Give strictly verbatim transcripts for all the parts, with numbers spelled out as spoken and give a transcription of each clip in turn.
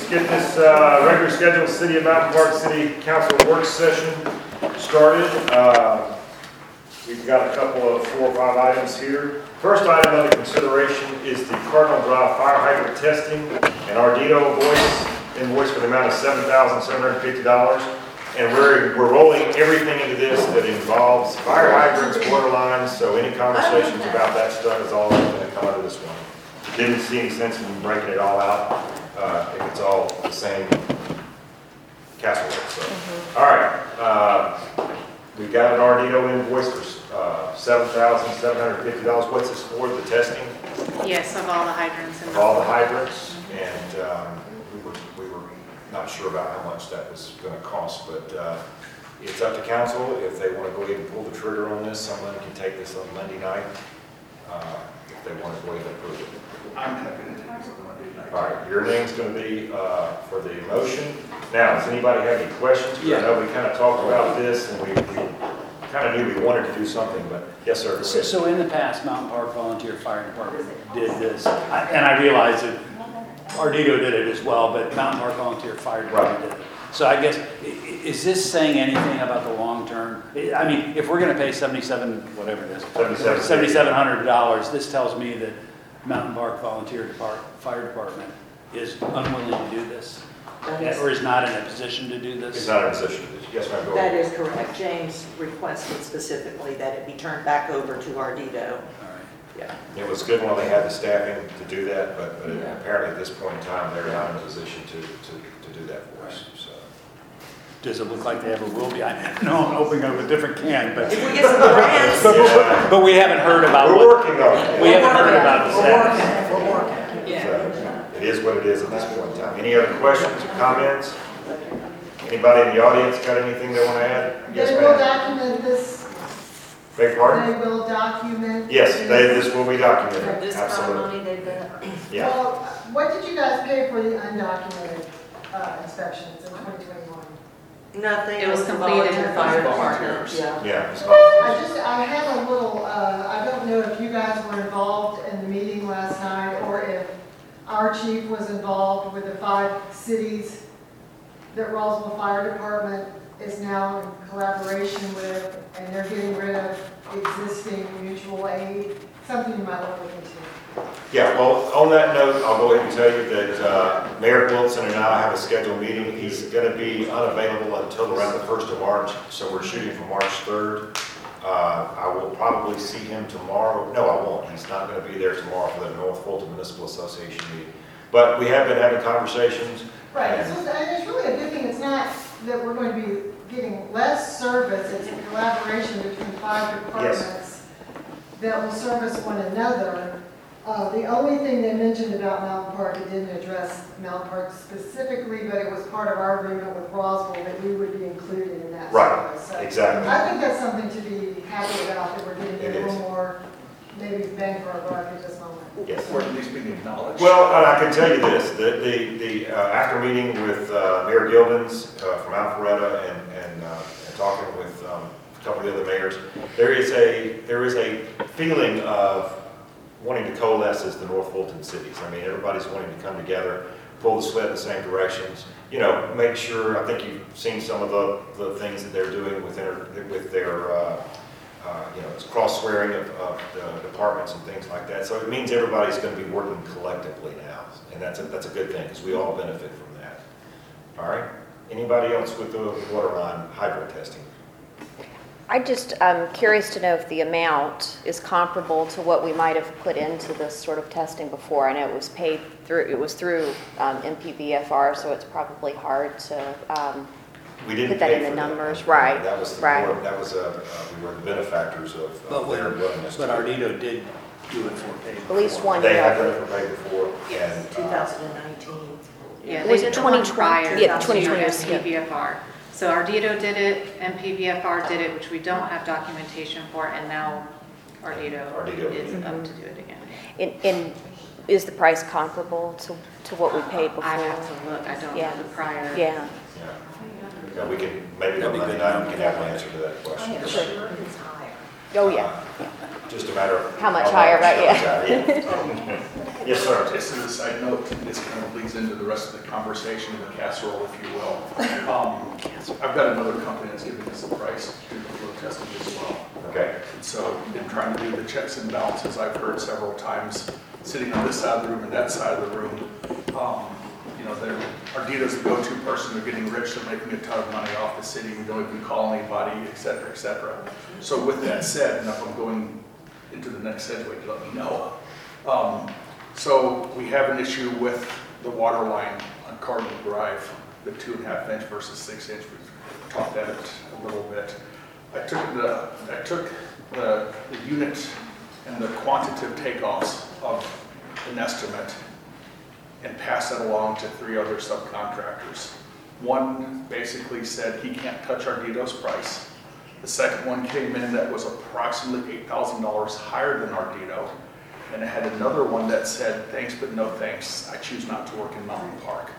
get this uh, regular scheduled City of Mountain Park City Council work session started. Uh, We've got a couple of four or five items here. First item under consideration is the Cardinal Drive fire hydrant testing and Ardito voice invoice for the amount of seven thousand seven hundred fifty dollars. And we're, we're rolling everything into this that involves fire hydrants, water lines, so any conversations about that stuff is all going to come out of this one. Didn't see any sense in breaking it all out uh, if it's all the same casserole. So, mm-hmm. All right, uh, we got an Ardito invoice for uh, seven thousand seven hundred fifty dollars. What's this for? The testing? Yes, of all the hydrants. Of all the hydrants, and um, we were we were not sure about how much that was going to cost, but uh, it's up to council if they want to go ahead and pull the trigger on this. Someone can take this on Monday night uh, if they want to go ahead and approve it. I'm happy to take it on Monday night. All right, your name's going to be uh, for the motion. Now, does anybody have any questions? Yeah. I know we kind of talked about this, and we, we kind of knew we wanted to do something, but yes, sir. So, so in the past, Mountain Park Volunteer Fire Department did this, I- and I realize that Ardito did it as well, but Mountain Park Volunteer Fire Department did it. So I guess, i- i- is this saying anything about the long term? I I mean, if we're gonna pay seventy-seven, whatever it is, Seventy-seven. seventy-seven hundred dollars, this tells me that Mountain Park Volunteer Depart, Fire Department is unwilling to do this, That is, or is not in a position to do It's this. not in a position. Yes, ma'am, go that ahead. is correct. James requested specifically that it be turned back over to Ardito. All right. Yeah. It was good while they had the staffing to do that, but, but Yeah. apparently at this point in time, they're not in a position to, to, to do that for us, so. Does it look like they ever will be? I know I'm opening up a different can, but, If we get some grants, but, Yeah. but we haven't heard about We're what, working on it. we haven't heard about the we're working, status. we're working. Yeah. So, it is what it is at this point in time. Any other questions or comments? Anybody in the audience got anything they want to add? Yes, They will ma'am. document this, Beg pardon? they will document. Yes, they, this will be documented, This kind of absolutely. money they've got. Yeah. Well, what did you guys pay for the undocumented uh, inspections in twenty twenty-one? Nothing. It was the completed volunteer with fire volunteers. department. Yeah. Yeah. it's not- I just, I had a little, uh, I don't know if you guys were involved in the meeting last night or if our chief was involved with the five cities that Roswell Fire Department is now in collaboration with, and they're getting rid of existing mutual aid, something you might want to look into. Yeah, well, on that note, I'll go ahead and tell you that uh, Mayor Wilson and I have a scheduled meeting. He's going to be unavailable until around the first of March, so we're shooting for March third. Uh, I will probably see him tomorrow. No, I won't. He's not going to be there tomorrow for the North Fulton Municipal Association meeting. But we have been having conversations. Right, and- so, and it's really a good thing, it's not that we're going to be getting less service, it's a collaboration between five departments that will service one another. Uh, the only thing they mentioned about Mountain Park, it didn't address Mountain Park specifically, but it was part of our agreement with Roswell that we would be included in that Right, service. So exactly. I think that's something to be happy about, that we're getting It a little is. more, maybe bang for our buck at this moment. Yes. Or at least being acknowledged. Well, and I can tell you this, the, the, the, uh, after meeting with, uh, Mayor Gildens, uh, from Alpharetta and, and, uh, and talking with, um, a couple of the other mayors, there is a, there is a feeling of wanting to coalesce as the North Fulton cities. I mean, everybody's wanting to come together, pull the sled in the same directions, you know, make sure, I think you've seen some of the, the things that they're doing within, with their, uh, Uh, you know, it's cross swearing of, of the departments and things like that. So it means everybody's going to be working collectively now, and that's a, that's a good thing because we all benefit from that. All right. Anybody else with the water line hydrant testing? I just, I'm curious to know if the amount is comparable to what we might have put into this sort of testing before. I know it was paid through, it was through um, M P B F R, so it's probably hard to um, We didn't put that pay in the for numbers, that. right? That was the right. board, that was uh, uh, we were the benefactors of, But of when, their willingness. but to- Ardito did do it for pay. At least one They year. have done it for pay before, and two uh, thousand nineteen. Yeah, Was they it did the one twenty twenty? prior Yeah, to twenty twenty your was- yeah. M P B F R. So Ardito did it, M P B F R did it, which we don't have documentation for, and now Ardito Ardito. is up to do it again. And, and is the price comparable to, to what we paid before? I have to look, I don't Yeah. know the prior. Yeah. yeah. Yeah, we can maybe That'd on be Monday good. night we can have an answer to that I question. am sure it's higher. Oh, yeah. Uh, Just a matter of How much higher, right, comes yeah. out, yeah. Yes, sir. Just as a side note, this kind of leads into the rest of the conversation, the casserole, if you will. Um, I've got another company that's giving us a price to do the flow testing as well. Okay. And so, in trying to do the checks and balances, I've heard several times, sitting on this side of the room and that side of the room, um, you know, they're, Ardito's the go-to person, they're getting rich, they're making a ton of money off the city, we don't even call anybody, et cetera, et cetera. So with that said, and if I'm going into the next segue, let me know. Um, so we have an issue with the water line on Cardinal Drive, the two and a half inch versus six inch. We've talked at it a little bit. I took the, I took the, the unit and the quantitative takeoffs of an estimate and passed that along to three other subcontractors. One basically said he can't touch Ardito's price. The second one came in that was approximately eight thousand dollars higher than Ardito. And I had another one that said, thanks but no thanks, I choose not to work in Mountain Park.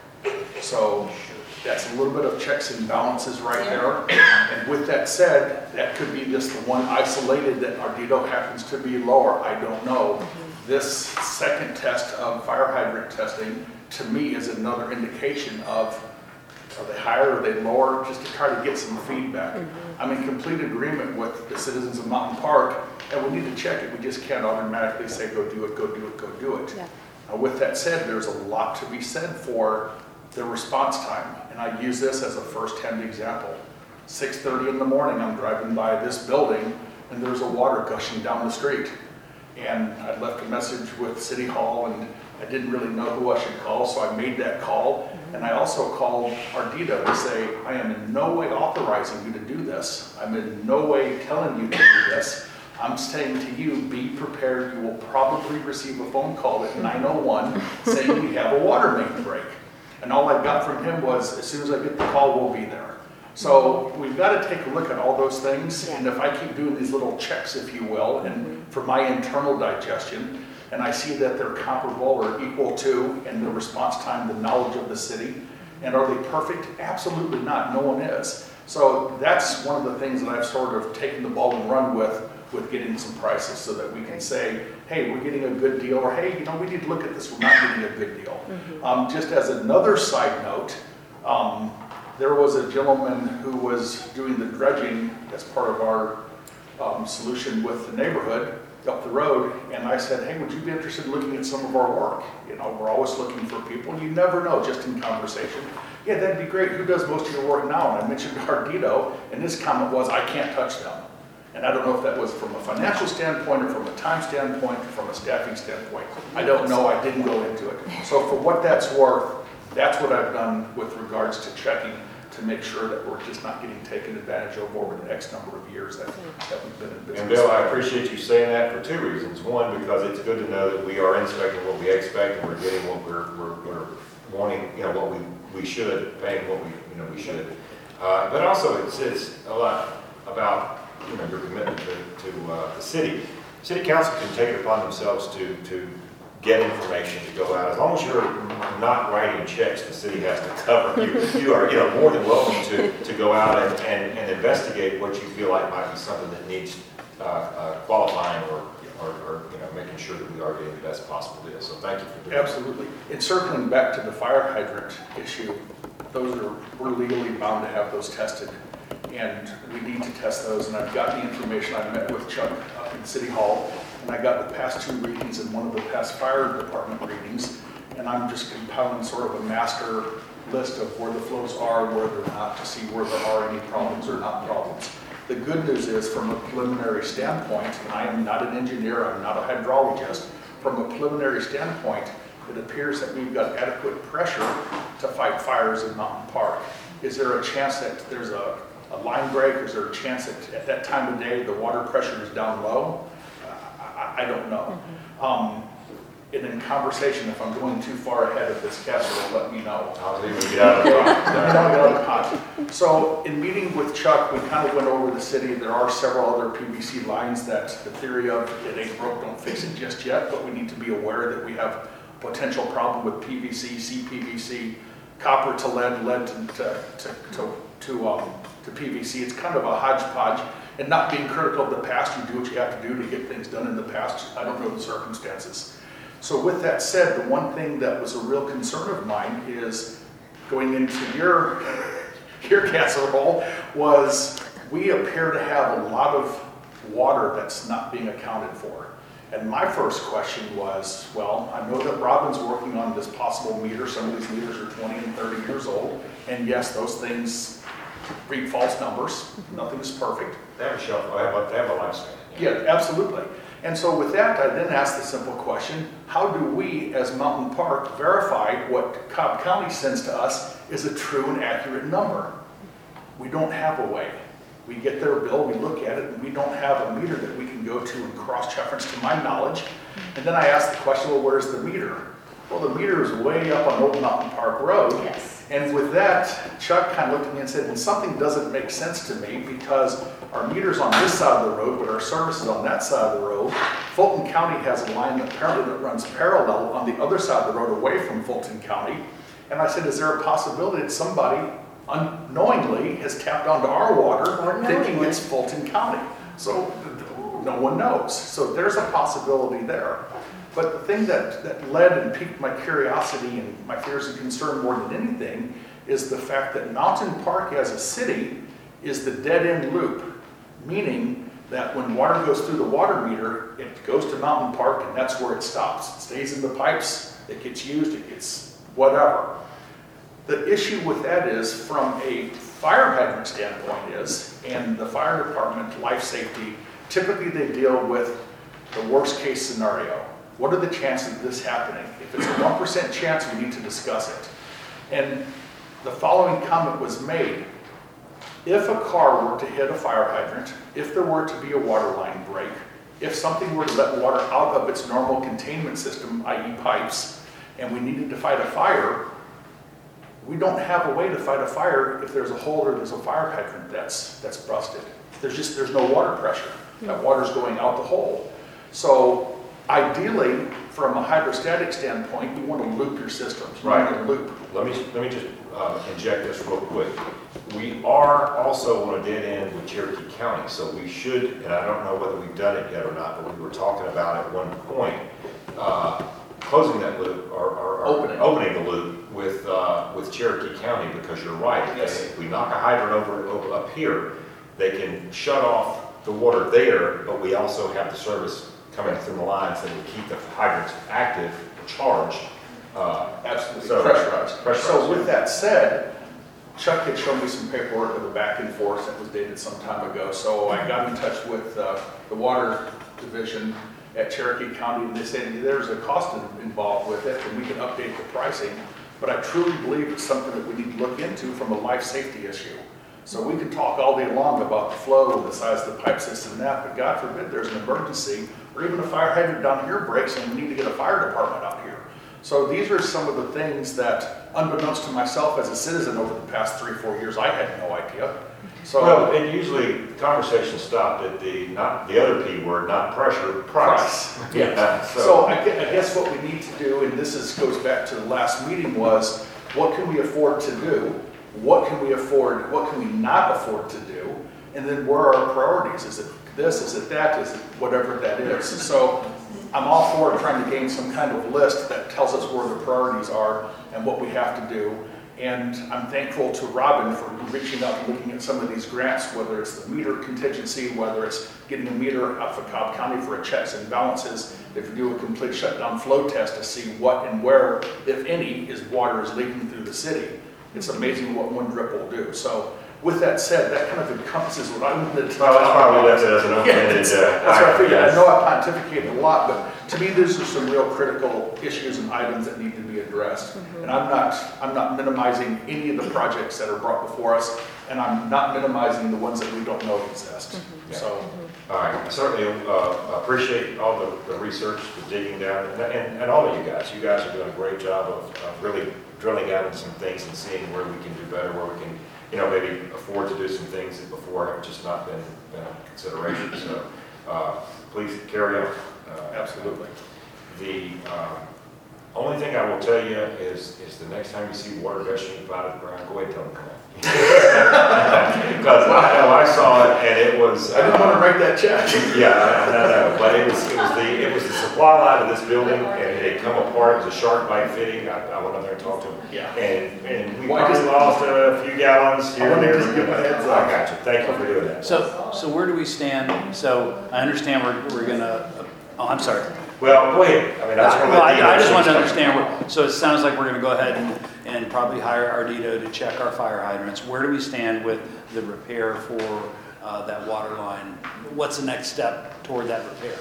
So that's a little bit of checks and balances right there. And with that said, that could be just the one isolated that Ardito happens to be lower, I don't know. This second test of fire hydrant testing, to me, is another indication of, are they higher, are they lower, just to try to get some feedback. Mm-hmm. I'm in complete agreement with the citizens of Mountain Park, and we need to check it. We just can't automatically say, go do it, go do it, go do it. Yeah. Now, with that said, there's a lot to be said for the response time, and I use this as a first-hand example. six thirty in the morning, I'm driving by this building, and there's a water gushing down the street. And I left a message with City Hall, and I didn't really know who I should call, so I made that call. And I also called Ardito to say, I am in no way authorizing you to do this. I'm in no way telling you to do this. I'm saying to you, be prepared. You will probably receive a phone call at nine oh one saying we have a water main break. And all I got from him was, as soon as I get the call, we'll be there. So we've got to take a look at all those things. And if I keep doing these little checks, if you will, and for my internal digestion, and I see that they're comparable or equal to, in the response time, the knowledge of the city, and are they perfect? Absolutely not. No one is. So that's one of the things that I've sort of taken the ball and run with, with getting some prices so that we can say, hey, we're getting a good deal, or hey, you know, we need to look at this, we're not getting a good deal. Mm-hmm. um, just as another side note, um, there was a gentleman who was doing the dredging as part of our um, solution with the neighborhood up the road, and I said, hey, would you be interested in looking at some of our work? You know, we're always looking for people, and you never know, just in conversation. Yeah, that'd be great. Who does most of your work now? And I mentioned Ardito, and his comment was, I can't touch them. And I don't know if that was from a financial standpoint, or from a time standpoint, or from a staffing standpoint. I don't know. I didn't go into it. So for what that's worth, that's what I've done with regards to checking, to make sure that we're just not getting taken advantage of over the X number of years that, that we've been in business. And Bill, I appreciate you saying that for two reasons. One, because it's good to know that we are inspecting what we expect, and we're getting what we're, we're, we're wanting, you know, what we, we should, paying what we, you know, we should. Uh, but also it says a lot about, you know, your commitment to, to uh, the city. City council can take it upon themselves to, to get information to go out. As long as you're not writing checks the city has to cover, you, you are, you know, more than welcome to, to go out and, and, and investigate what you feel like might be something that needs uh, uh, qualifying or, or, or, you know, making sure that we are getting the best possible deal. So thank you for doing that. Absolutely. And circling back to the fire hydrant issue, those are, we're legally bound to have those tested. And we need to test those, and I've got the information. I met with Chuck up in City Hall, and I got the past two readings and one of the past fire department readings, and I'm just compiling sort of a master list of where the flows are and where they're not, to see where there are any problems or not problems. The good news is, from a preliminary standpoint, and I am not an engineer, I'm not a hydrologist, from a preliminary standpoint, it appears that we've got adequate pressure to fight fires in Mountain Park. Is there a chance that there's a a line break? Is there a chance that at that time of day the water pressure is down low? Uh, I, I don't know. Mm-hmm. um, and in conversation, if I'm going too far ahead of this casserole, let me know. I'll leave it get out of the pot. Let me know, get out of the pot. So in meeting with Chuck, we kind of went over the city. There are several other P V C lines that the theory of it ain't broke, don't fix it just yet, but we need to be aware that we have potential problem with P V C, C P V C, copper to lead, lead to, to, to, to, to um, to P V C. It's kind of a hodgepodge, and not being critical of the past, you do what you have to do to get things done in the past. I don't know the circumstances. So with that said, the one thing that was a real concern of mine is going into your, your casserole was we appear to have a lot of water that's not being accounted for. And my first question was, well, I know that Robin's working on this possible meter. Some of these meters are twenty and thirty years old. And yes, those things read false numbers. Nothing's perfect. They have a shelf, they have a, they have a lifespan. Yeah, absolutely. And so with that, I then asked the simple question, how do we as Mountain Park verify what Cobb County sends to us is a true and accurate number? We don't have a way. We get their bill, we look at it, and we don't have a meter that we can go to and cross-reference to my knowledge. And then I asked the question, well, where's the meter? Well, the meter is way up on Old Mountain Park Road. Yes. And with that, Chuck kind of looked at me and said, well, something doesn't make sense to me because our meter's on this side of the road, but our service is on that side of the road. Fulton County has a line that apparently that runs parallel on the other side of the road away from Fulton County. And I said, is there a possibility that somebody unknowingly has tapped onto our water Or thinking knowingly. it's Fulton County? So no one knows. So there's a possibility there. But the thing that, that led and piqued my curiosity and my fears and concern more than anything is the fact that Mountain Park as a city is the dead-end loop, meaning that when water goes through the water meter, it goes to Mountain Park and that's where it stops. It stays in the pipes, it gets used, it gets whatever. The issue with that is from a fire hydrant standpoint is, and the fire department, life safety, typically they deal with the worst case scenario. What are the chances of this happening? If it's a one percent chance, we need to discuss it. And the following comment was made. If a car were to hit a fire hydrant, if there were to be a water line break, if something were to let water out of its normal containment system, that is pipes, and we needed to fight a fire, we don't have a way to fight a fire if there's a hole or there's a fire hydrant that's, that's busted. There's just, there's no water pressure. That water's going out the hole. So ideally, from a hydrostatic standpoint, you want to loop your systems. You want to loop. Let me, let me just uh, inject this real quick. We are also on a dead end with Cherokee County, so we should, and I don't know whether we've done it yet or not, but we were talking about at one point, uh, closing that loop or, or, or Opening. opening the loop with, uh, with Cherokee County, because you're right. Yes. If we knock a hydrant over, over up here, they can shut off the water there, but we also have the service coming through the lines that will keep the hydrants active, charged. Uh, Absolutely, So- pressurized. pressurized, So yeah. with that said, Chuck had shown me some paperwork of the back and forth that was dated some time ago. So I got in touch with uh, the water division at Cherokee County, and they said there's a cost in- involved with it, and we can update the pricing. But I truly believe it's something that we need to look into from a life safety issue. So we can talk all day long about the flow and the size of the pipe system and that, but God forbid there's an emergency, or even a fire hydrant down here breaks and we need to get a fire department out here. So these are some of the things that, unbeknownst to myself as a citizen over the past three, four years, I had no idea. So Well, and usually conversation stopped at the, not the other P word, not pressure, price. Price, Yeah, So so, I gue- I guess what we need to do, and this is, goes back to the last meeting, was what can we afford to do? What can we afford, what can we not afford to do? And then where are our priorities? Is it this, is it that, is it whatever that is? So I'm all for trying to gain some kind of list that tells us where the priorities are and what we have to do. And I'm thankful to Robin for reaching out and looking at some of these grants, whether it's the meter contingency, whether it's getting a meter out for Cobb County for a checks and balances, if you do a complete shutdown flow test to see what and where, if any, is water is leaking through the city. It's amazing what one drip will do. So with that said, that kind of encompasses what I wanted to well, talk that's probably about. left it as an Yeah, open-ended. that's uh, that's what I figured. I item, know I pontificated a lot, but to me, these are some real critical issues and items that need to be addressed. And I'm not, I'm not minimizing any of the projects that are brought before us, and I'm not minimizing the ones that we don't know exist. So, All right, I certainly uh, appreciate all the, the research, the digging down, and, and, and all of you guys. You guys are doing a great job of, of really drilling down into some things and seeing where we can do better, where we can, you know, maybe afford to do some things that before have just not been, been a consideration. So uh, please carry on. Uh, absolutely. The, um, Only thing I will tell you is, is the next time you see water gushing out of the ground, go ahead and tell them, come on. Because I know I saw it and it was. I didn't want to write that check. Yeah, I I know, but it was, it was the, it was the supply line of this building and it had come apart, it was a shark bite fitting, I, I went up there and talked to him. Yeah. And, and we Why probably just- lost a few gallons here and wanted there. to just give a heads up. I got you, thank you for doing that. So, so where do we stand? So I understand we're, we're gonna, oh, I'm sorry. Well, go ahead, I mean, I just want to Well, let you know. I I just want to she's- understand, where- so it sounds like we're going to go ahead and, and probably hire Ardito to check our fire hydrants. Where do we stand with the repair for uh, that water line? What's the next step toward that repair?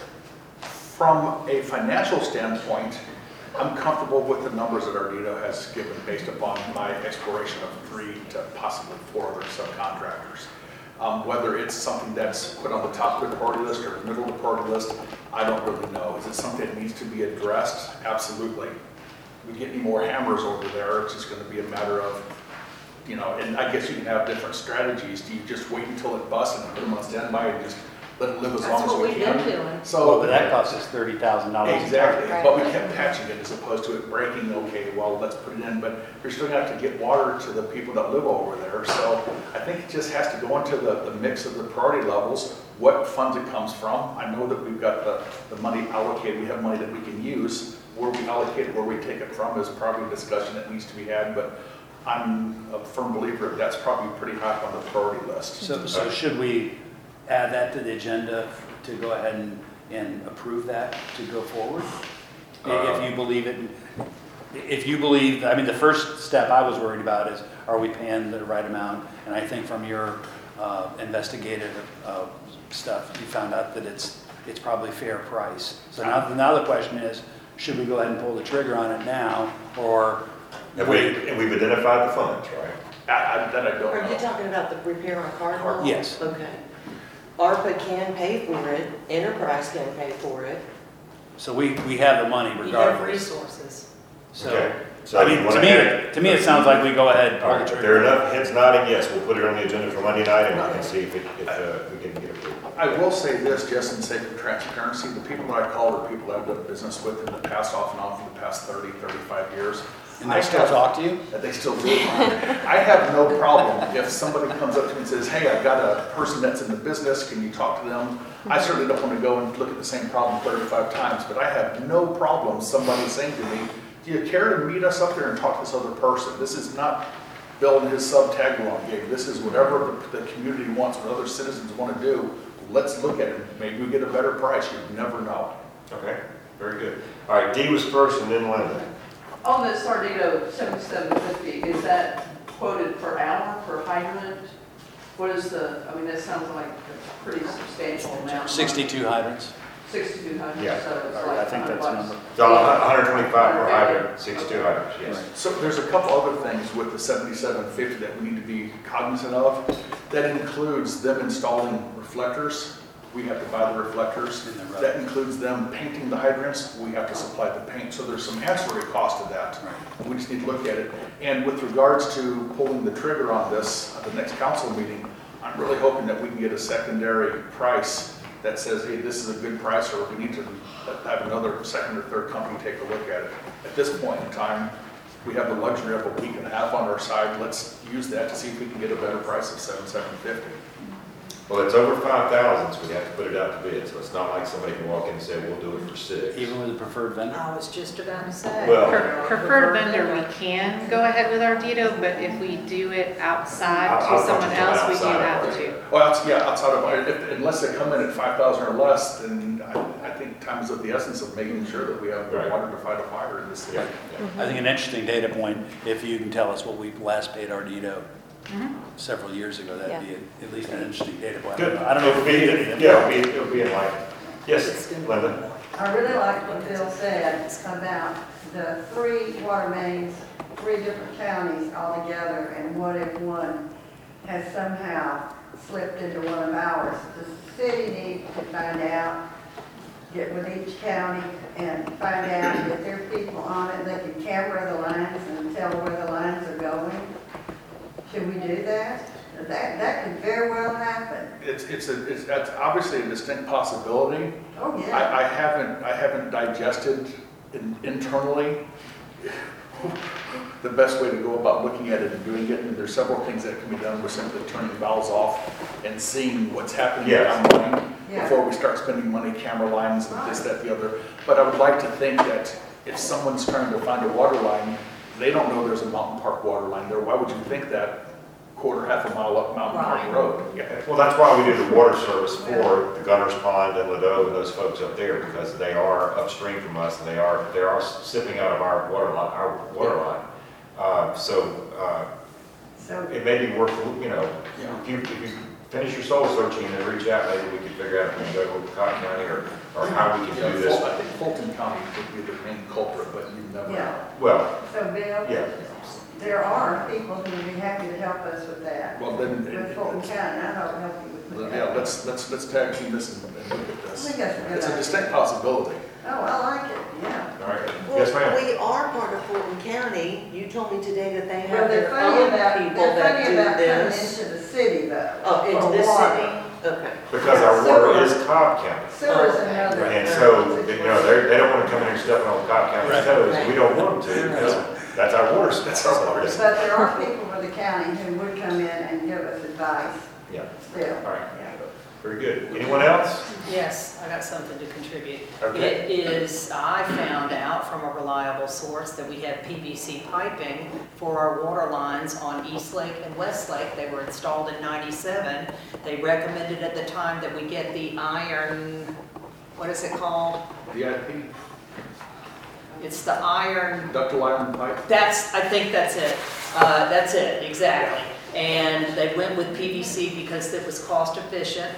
From a financial standpoint, I'm comfortable with the numbers that Ardito has given based upon my exploration of three to possibly four other subcontractors. Um, whether it's something that's put on the top of the priority list or middle of the priority list, I don't really know. Is it something that needs to be addressed? Absolutely. We get any more hammers over there, it's just gonna be a matter of, you know, and I guess you can have different strategies. Do you just wait until it busts and put them on standby and just let it live as long That's as what we we've can? been doing. So Well, but that costs us thirty thousand dollars. Exactly, Right. but we kept patching it as opposed to it breaking, okay, well, let's put it in, but you're still gonna have to get water to the people that live over there. So I think it just has to go into the, the mix of the priority levels, what funds it comes from. I know that we've got the, the money allocated, we have money that we can use. Where we allocate it, where we take it from is probably a discussion that needs to be had, but I'm a firm believer that's probably pretty high on the priority list. So, so should we add that to the agenda to go ahead and, and approve that to go forward? I- If you believe it, if you believe, I mean, the first step I was worried about is, are we paying the right amount? And I think from your uh, investigative uh, stuff, you found out that it's, it's probably fair price. So now, now the question is, should we go ahead and pull the trigger on it now, or And we, wait? and we've identified the funds, right? I, I, that I don't Are you know. talking about the repair on Cardinal? Yes. Okay. ARPA can pay for it, Enterprise can pay for it. So we, we have the money We have regardless. resources. So, Okay. So I you mean, wanna to me, add- to me, it sounds like we go ahead and All pull the right, if trigger. there are enough heads nodding, yes, we'll put it on the agenda for Monday night and, and see if it, if, uh, we can get approved. I will say this, just in sake of transparency, the people that I call are people I've done business with in the past, off and on for the past thirty, thirty-five years. And I they still have- talk to you? That they still do. I have no problem if somebody comes up to me and says, hey, I've got a person that's in the business, can you talk to them? I certainly don't want to go and look at the same problem thirty-five times, but I have no problem somebody saying to me, do you care to meet us up there and talk to this other person? This is not Bill and his sub tag along gig. This is whatever the, the community wants, what other citizens want to do. Let's look at it. Maybe we get a better price. You never know. Okay, very good. All right, Dee was first and then Linda. On this Ardito seventy-seven fifty, is that quoted per hour, per hydrant? What is the, I mean, that sounds like a pretty substantial amount. Sixty-two hydrants. Sixty-two hundred, Yeah. so it's Or like I think hundred that's the bucks. number. So one hundred twenty-five per hydrant, sixty-two hydrants, yes. So there's a couple other things with the seventy-seven fifty that we need to be cognizant of. That includes them installing reflectors. We have to buy the reflectors. In the road. That includes them painting the hydrants. We have to supply the paint. So there's some ancillary cost to that. We just need to look at it. And with regards to pulling the trigger on this at the next council meeting, I'm really hoping that we can get a secondary price that says, hey, this is a good price, or we need to have another second or third company take a look at it. At this point in time, we have the luxury of a week and a half on our side. Let's use that to see if we can get a better price of seven seven fifty. Well, it's over five thousand, so we have to put it out to bid, so it's not like somebody can walk in and say, we'll do it for six. Even with a preferred vendor? I was just about to say. Well- Per- Preferred vendor, we can go ahead with Ardito, but if we do it outside I'll- I'll to someone talk to else, we do outside have of to. it. Well, outs- yeah, outside of, if- unless they come in at five thousand or less, then I, I think time is of the essence of making sure that we have the Right. water to fight a fire in this city. Yeah, yeah. I think an interesting data point, if you can tell us what we last paid Ardito several years ago, that'd be at least an interesting data point. Good. I don't know if It'll we be, did anything. yeah, it'll be, it'll be in line. Yes, Linda? I really like what Bill said about the three water mains, three different counties all together, and what if one has somehow slipped into one of ours? The city needs to find out, get with each county and find out if there are people on it, they can camera the lines and tell where the lines are going. Should we do that? That, that could very well happen. It's, it's a, it's, that's obviously a distinct possibility. Oh, yeah. I, I haven't, I haven't digested in- internally, the best way to go about looking at it and doing it, and there's several things that can be done with simply turning valves off and seeing what's happening Yes. downline Yeah. before we start spending money, camera lines and this, that, the other. But I would like to think that if someone's trying to find a water line, they don't know there's a Mountain Park water line there. Why would you think that quarter, half a mile up Mountain Park Right. Road? Yeah, well, that's why we do the water service for the Gunners Pond and Ladeau and those folks up there, because they are upstream from us, and they are, they are sipping out of our water line, our water line. Uh, so, uh, So, it may be worth, you know, if you, if you finish your soul searching and then reach out, maybe we can figure out if we can go to Cotton County or, or how we can Yeah, do this. Ful- I think Fulton County would be the main culprit, but you never know. yeah, Well, so Bill, yeah, there are people who would be happy to help us with that. Well, then, With Fulton County, I hope help you with that. yeah, let's, let's, let's tag team this and and look at I this. think that's a good It's a idea. distinct possibility. Oh, I like it, yeah. all right, yes, Well, ma'am. we are part of Fulton County. You told me today that they Well, have they're their funny own about, people they're that funny do about coming this. into the city though. Oh, into for this water. city? Okay. Because our water is Cobb County. Sewer is another. And so, you know, they're, they don't want to come in and step on Cobb County's Right. toes, we don't want them to, because that's our water, that's our water. But there are people with the county who would come in and give us advice Yeah, still. all right, Yeah. very good. Anyone else? Yes, I got something to contribute. Okay. It is, I found out from a reliable source that we have P V C piping for our water lines on East Lake and West Lake. They were installed in ninety-seven. They recommended at the time that we get the iron, what is it called? D I P, It's the iron, ductile iron pipe. that's, I think that's it. Uh, that's it, exactly. And they went with P V C because it was cost efficient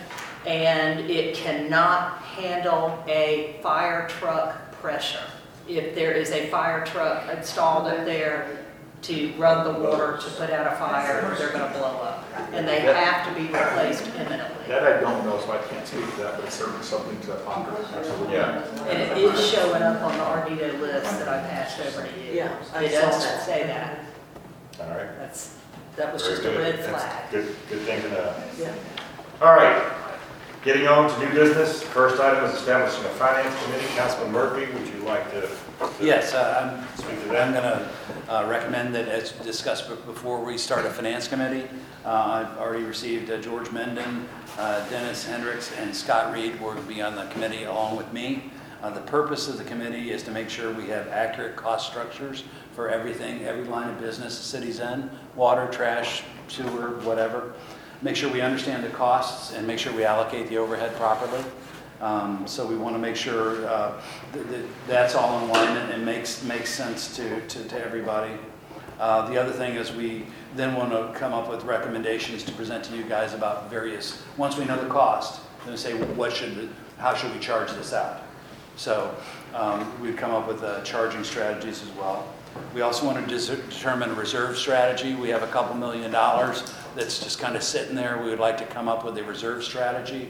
and it cannot handle a fire truck pressure. If there is a fire truck installed up there to run the water to put out a fire, they're gonna blow up. And they have to be replaced imminently. That I don't know, so I can't speak to that, but it's certainly something to ponder. Absolutely. Yeah. And it is showing up on the Ardito list that I passed over to you. Yeah, I It saw does that. say that. All right. That's, that was Very just a good. red That's flag. Good, good thing to know. Yeah. All right, getting on to new business. First item is establishing a finance committee. Councilman Murphy, would you like to? to Yes, uh, Speak to I'm, I'm that. going to recommend that, as discussed be- before we start a finance committee, uh, I've already received uh, George Menden, uh, Dennis Hendricks, and Scott Reed will be on the committee along with me. Uh, The purpose of the committee is to make sure we have accurate cost structures for everything, every line of business the city's in, water, trash, sewer, whatever. Make sure we understand the costs and make sure we allocate the overhead properly. Um, So we want to make sure uh, that that that's all in alignment and makes, makes sense to, to to everybody. Uh, The other thing is we then want to come up with recommendations to present to you guys about various, once we know the cost, then say, what should, the- how should we charge this out? So um, we've come up with uh, charging strategies as well. We also want to dis- determine a reserve strategy. We have a couple million dollars that's just kind of sitting there. We would like to come up with a reserve strategy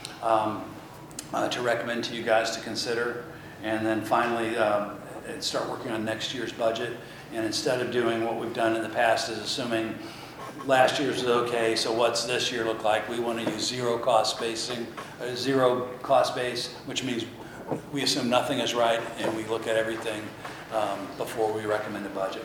um, uh, to recommend to you guys to consider. And then finally, um, and start working on next year's budget. And instead of doing what we've done in the past is assuming last year's was okay, so what's this year look like? We want to use zero cost spacing, uh, zero cost base, which means we assume nothing is right and we look at everything um, before we recommend a budget.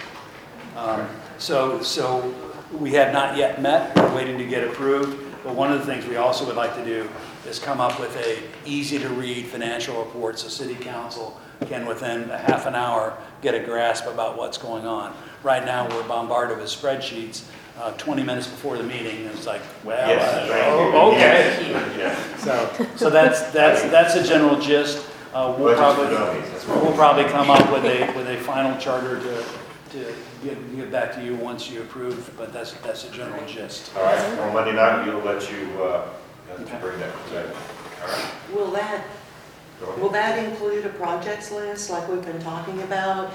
Um, So, so we have not yet met, we're waiting to get approved, but one of the things we also would like to do is come up with a easy-to-read financial report so city council can within a half an hour get a grasp about what's going on. Right now, we're bombarded with spreadsheets uh, twenty minutes before the meeting, and it's like, well, Yes, uh, thank you. oh, okay. Yes, yes. So, so that's, that's, that's a general gist. Uh, We'll Budget's probably, for dummies, that's what- we'll probably come up with a, with a final charter to, to get, get back to you once you approve, but that's, that's a general gist. All right, on Monday night, we'll let you, uh, let you bring that to that. All right. Will that, Go ahead. will that include a projects list like we've been talking about?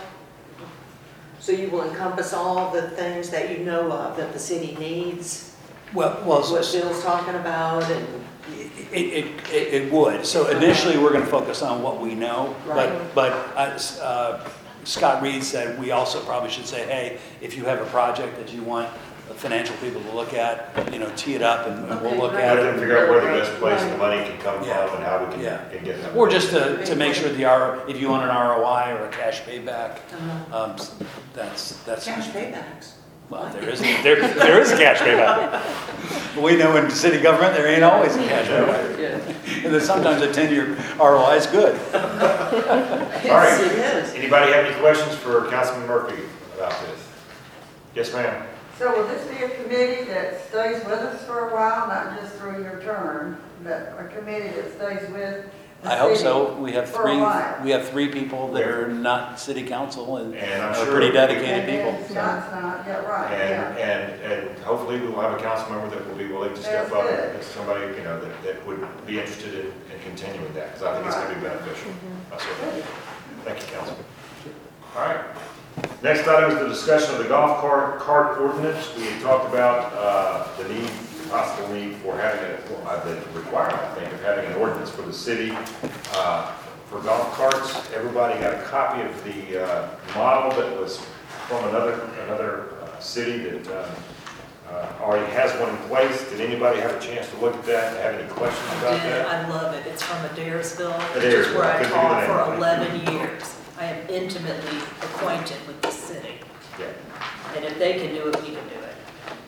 So you will encompass all the things that you know of that the city needs? Well, well, What Bill's talking about and, It, it, it it would. So initially, we're going to focus on what we know. Right. But, but uh, uh, Scott Reed said we also probably should say, hey, if you have a project that you want financial people to look at, you know, tee it up and and we'll Okay, look great. at Let it. them figure out where the best place the money can come Yeah. from and how we can, Yeah. can get them. Or just to, to make sure the R, if you want an R O I or a cash payback, Uh-huh. um, that's, that's. Cash paybacks. Well, there is, there, there is a cash payback. But we know in city government, there ain't always a cash payback. Yeah. And then sometimes a ten-year R O I is good. All Yes, right. it is. Anybody have any questions for Councilman Murphy about this? Yes, ma'am. So will this be a committee that stays with us for a while, not just through your term, but a committee that stays with the I hope city so. We have for a three, while? we have three people that are not city council and And I'm are sure. pretty dedicated And people. then Scott's not, yeah, right, And, yeah. and, and hopefully we'll have a council member that will be willing to step That's up. good. If somebody, you know, that, that would be interested in, in continuing that, because I think it's gonna be beneficial. I certainly do. Thank you, Councilman. All right. Next item is the discussion of the golf cart, cart ordinance. We had talked about, uh, the need, possible need for having a, well, uh, the requirement, I think, of having an ordinance for the city, uh, for golf carts. Everybody got a copy of the, uh, model that was from another, another uh, city that, uh, uh, already has one in place. Did anybody have a chance to look at that, and have any questions about Did, that? I love it. It's from Adairsville, which is Adairsville. where I Couldn't taught think of the for name. eleven years. I am intimately acquainted with the city. Yeah. And if they can do it, we can do it.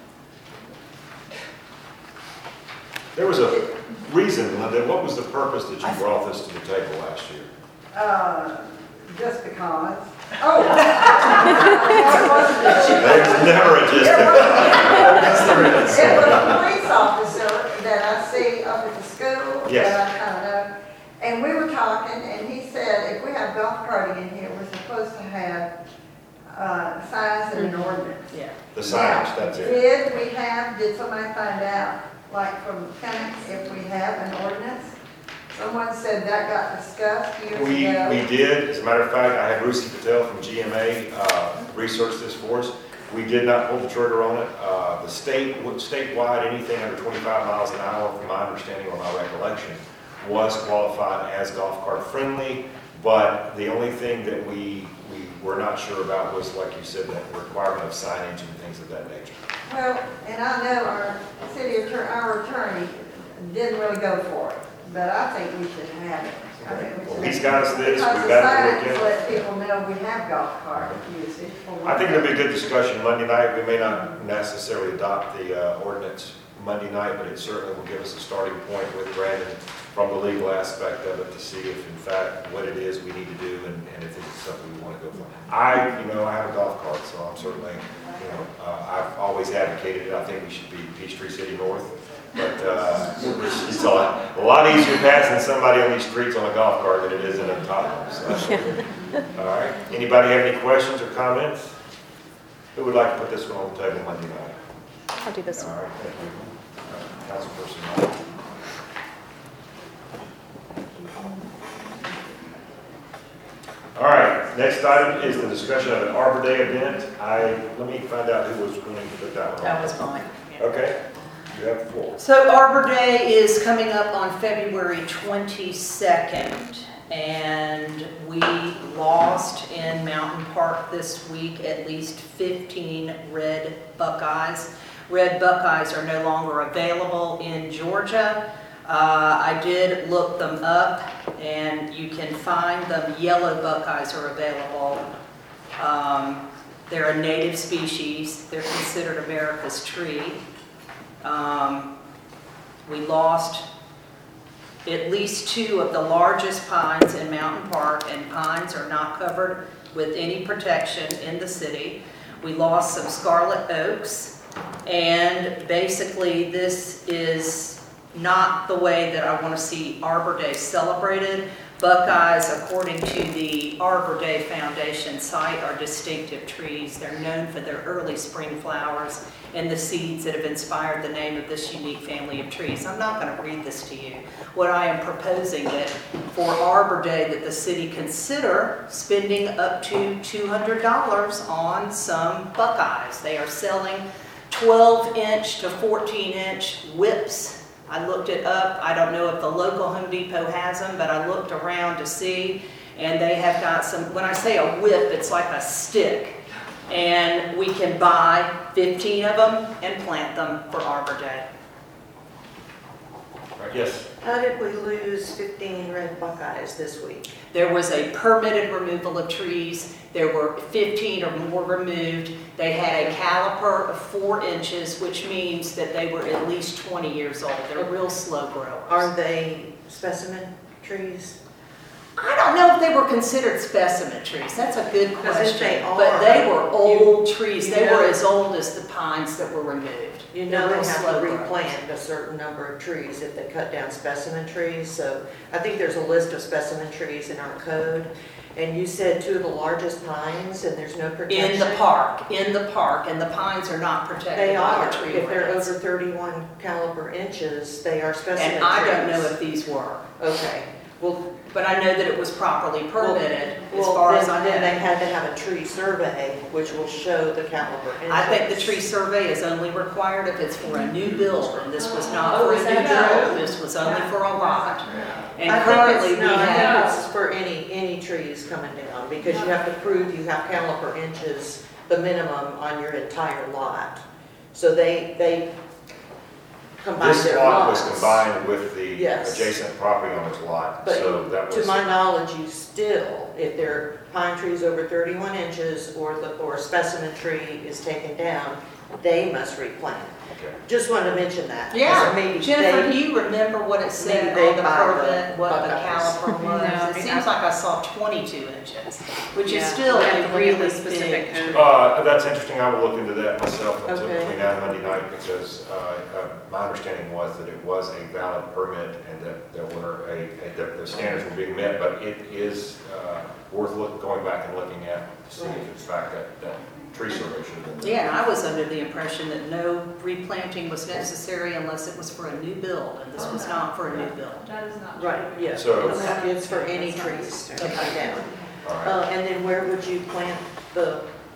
There was a reason, Linda, what was the purpose that you brought this to the table last year? Uh, just because. Oh. There's never a just. It was a police officer that I see up at the school Yes. that I kind of know. And we were talking, and he said, if we have golf carting in here, we're supposed to have uh, signs and an ordinance. Yeah. The signage, that's it. Did we have, did somebody find out, like from Penix, if we have an ordinance? Someone said that got discussed years We, ago. we did, as a matter of fact, I had Rusi Patel from G M A uh, research this for us. We did not pull the trigger on it. Uh, The state, statewide, anything under twenty-five miles an hour, from my understanding or my recollection, was qualified as golf cart friendly, but the only thing that we, we were not sure about was, like you said, that requirement of signage and things of that nature. Well, and I know our city attorney, our attorney didn't really go for it, but I think we should have it. I think we Well, should he's have got us it. this, Because we've the got to look signs at it. let people know we have golf cart usage. for I think one it'll be a thing. good discussion Monday night. We may not necessarily adopt the uh, ordinance Monday night, but it certainly will give us a starting point with Brandon from the legal aspect of it to see if in fact what it is we need to do and, and if it's something we want to go for. I, you know, I have a golf cart, so I'm certainly, you know, uh, I've always advocated it. I think we should be Peachtree City North. But uh, it's a lot, a lot easier passing somebody on these streets on a golf cart than it is in a Tahoe. So. All right. Anybody have any questions or comments? Who would like to put this one on the table Monday night? I'll do this All one. right, thank you. Uh, Councilperson Knight. All right, next item is the discussion of an Arbor Day event. I, let me find out who was going to put that one on. That was mine. Yeah. Okay, you have the floor. So Arbor Day is coming up on February twenty-second, and we lost in Mountain Park this week at least fifteen red buckeyes. Red buckeyes are no longer available in Georgia. Uh, I did look them up, and you can find them. Yellow buckeyes are available. Um, they're a native species. They're considered America's tree. Um, we lost at least two of the largest pines in Mountain Park, and pines are not covered with any protection in the city. We lost some scarlet oaks, and basically this is not the way that I want to see Arbor Day celebrated. Buckeyes, according to the Arbor Day Foundation site, are distinctive trees. They're known for their early spring flowers and the seeds that have inspired the name of this unique family of trees. I'm not going to read this to you. What I am proposing that for Arbor Day that the city consider spending up to two hundred dollars on some buckeyes. They are selling twelve inch to fourteen inch whips. I looked it up. I don't know if the local Home Depot has them, but I looked around to see, and they have got some, when I say a whip, it's like a stick. And we can buy fifteen of them and plant them for Arbor Day. Right, yes. How did we lose fifteen red buckeyes this week? There was a permitted removal of trees. There were fifteen or more removed. They had a caliper of four inches, which means that they were at least twenty years old. They're real slow growers. Are they specimen trees? I don't know if they were considered specimen trees. That's a good Because if question. they But they are, were old trees. you They know- were as old as the pines that were removed. You They're know they real have slow to growers. replant a certain number of trees if they cut down specimen trees. So I think there's a list of specimen trees in our code. And you said two of the largest pines and there's no protection? In the park, in the park, and the pines are not protected They by are. the tree If they're ordinance. over thirty-one caliber inches, they are specimen trees. And I don't know if these were, Okay. Well, but I know that it was properly permitted as well, far as then- I Then they know. had to have a tree survey, which will show the caliber inches. I think the tree survey is only required if it's for a new build, and this was not Oh, for a is new that true? build. This was only for a lot. And I think currently, it's, we no, I have, think it's for any, any trees coming down, because you have to prove you have caliper inches, the minimum on your entire lot. So they, they combine This their lot was lots. combined with the Yes. adjacent property owner's lot, But so that to was. my knowledge, you still, if they're pine trees over thirty-one inches, or the, or a specimen tree is taken down, they must replant. Okay. Just wanted to mention that. 'cause yeah, maybe Jennifer, they- do you remember what it said maybe they on the buy the permit, what the Buckeyes. caliper was? No, It I- seems like I saw twenty-two inches, which is Yeah, still we have to a look at really the specific big. code. Uh, that's interesting, I will look into that myself until Okay. between now and Monday night, because, uh, uh, my understanding was that it was a valid permit and that there were a, a- that the standards were being met, but it is, uh, worth look, going back and looking at to see if it's fact that, that tree survey should have been done. Yeah, and I was under the impression that no replanting was necessary unless it was for a new build, and this was not for a new build. That is not Right, yes. So- It's- It's for any trees to come down. All right. Uh, and then where would you plant the?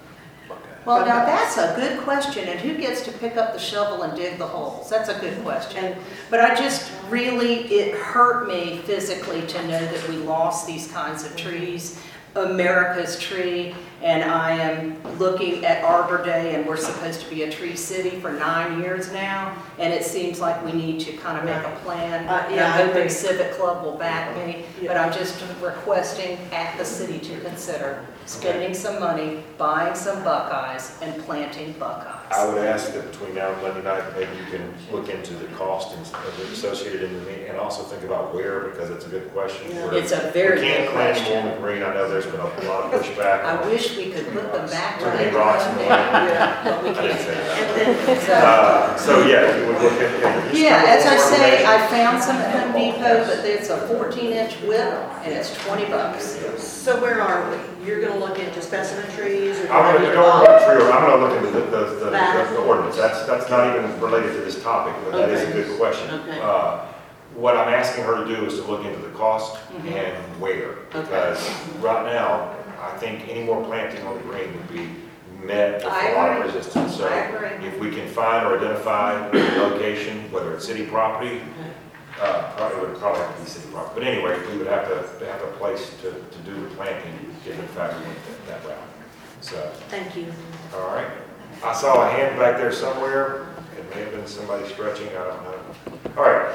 Well, now that's a good question, and who gets to pick up the shovel and dig the holes? That's a good question. And But I just really, it hurt me physically to know that we lost these kinds of trees, America's tree, and I am looking at Arbor Day, and we're supposed to be a tree city for nine years now, and it seems like we need to kind of make a plan. Uh, And yeah, I I'm hoping agree. Civic Club will back me, but I'm just requesting at the city to consider spending some money, buying some buckeyes, and planting buckeyes. I would ask that between now and Monday night, maybe you can look into the cost and of the associated in the meeting, and also think about where, because it's a good question. Yeah. Where It's a very We can't good claim question. Bowling Green, I know there's been a lot of pushback. I wish we could put them back Too where many they rocks in the belong, way. but we I didn't can't. say that. And then, So, Uh, So, yeah, you would look at. at just yeah, as I more say, information. I found some at Home Depot, but it's a fourteen inch width, and it's twenty bucks. so where are we? You're gonna look into specimen trees or? I'm gonna, don't worry about the tree order. I'm gonna look into the, the, the- That. the ordinance, that's, that's not even related to this topic, but that is a Okay. good question. Okay. Uh, What I'm asking her to do is to look into the cost Mhm. and where, because right now, I think any more planting on the green would be met with I a lot of agree. resistance. So I agree. if we can find or identify a location, whether it's city property, uh, probably, it would probably have to be city property, but anyway, we would have to, to have a place to, to do the planting, if in fact we went that- that route. So. Thank you. All right. I saw a hand back there somewhere. It may have been somebody stretching, I don't know. All right.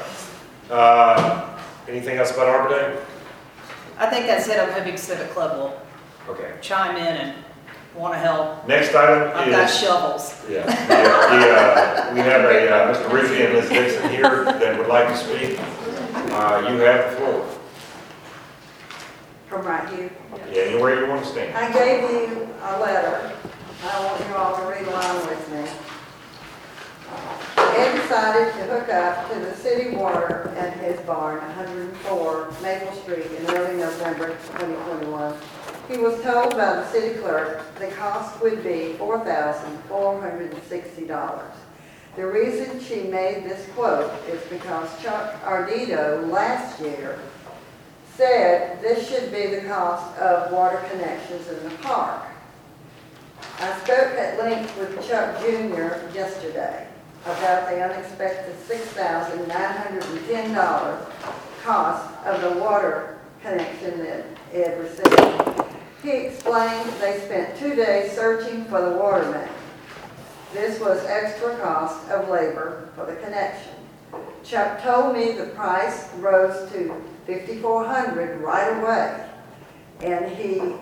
Uh, Anything else about Arbor Day? I think that's it. I'm hoping Civic Club will Okay. chime in and want to help. Next item I've got is, shovels. yeah, the, the, uh, we have a, uh, Mister Rizzi and Miz Dixon here that would like to speak. Uh, You have the floor. From right here. Yeah, anywhere you want to stand. I gave you a letter. I want you all to read along with me. Ed decided to hook up to the city water at his barn, one hundred four Maple Street, in early November twenty twenty-one. He was told by the city clerk the cost would be four thousand four hundred sixty dollars. The reason she made this quote is because Chuck Ardito last year said this should be the cost of water connections in the park. I spoke at length with Chuck Junior yesterday about the unexpected six thousand nine hundred ten dollars cost of the water connection that Ed received. He explained they spent two days searching for the water main. This was extra cost of labor for the connection. Chuck told me the price rose to fifty-four hundred dollars right away. And he,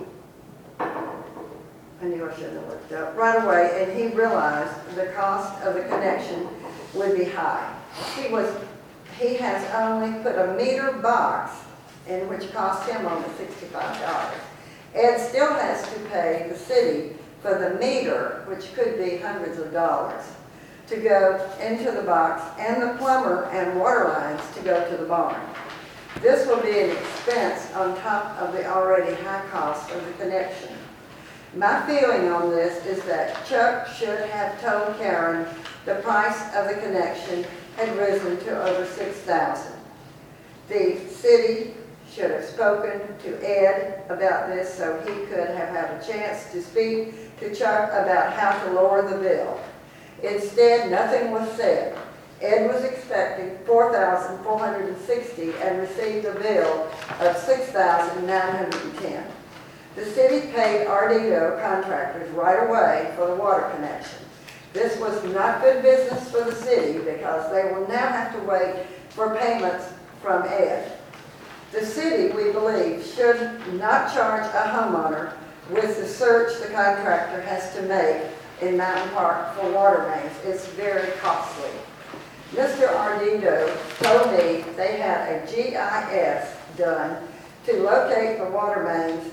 I knew I shouldn't have looked up, right away, and he realized the cost of the connection would be high. He was, he has only put a meter box in which cost him only sixty-five dollars. Ed still has to pay the city for the meter, which could be hundreds of dollars, to go into the box, and the plumber and water lines to go to the barn. This will be an expense on top of the already high cost of the connection. My feeling on this is that Chuck should have told Karen the price of the connection had risen to over six thousand dollars. The city should have spoken to Ed about this so he could have had a chance to speak to Chuck about how to lower the bill. Instead, nothing was said. Ed was expecting four thousand four hundred sixty dollars and received a bill of six thousand nine hundred ten dollars. The city paid Ardito contractors right away for the water connection. This was not good business for the city because they will now have to wait for payments from Ed. The city, we believe, should not charge a homeowner with the search the contractor has to make in Mountain Park for water mains. It's very costly. Mister Ardito told me they had a G I S done to locate the water mains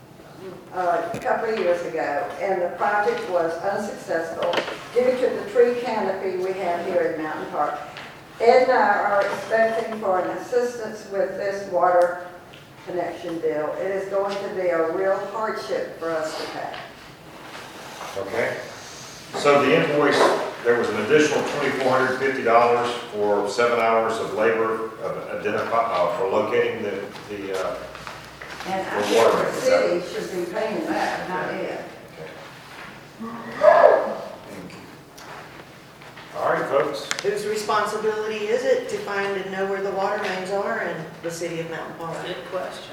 uh, a couple of years ago, and the project was unsuccessful due to the tree canopy we have here in Mountain Park. Ed and I are expecting for an assistance with this water connection bill. It is going to be a real hardship for us to pay. Okay. So the invoice, there was an additional twenty-four hundred fifty dollars for seven hours of labor of identify, uh, for locating the, the, uh, And I For water think the mains, city should be paying that, not Ed. all right, folks. Whose responsibility is it to find and know where the water mains are in the city of Mountain Park? Good question.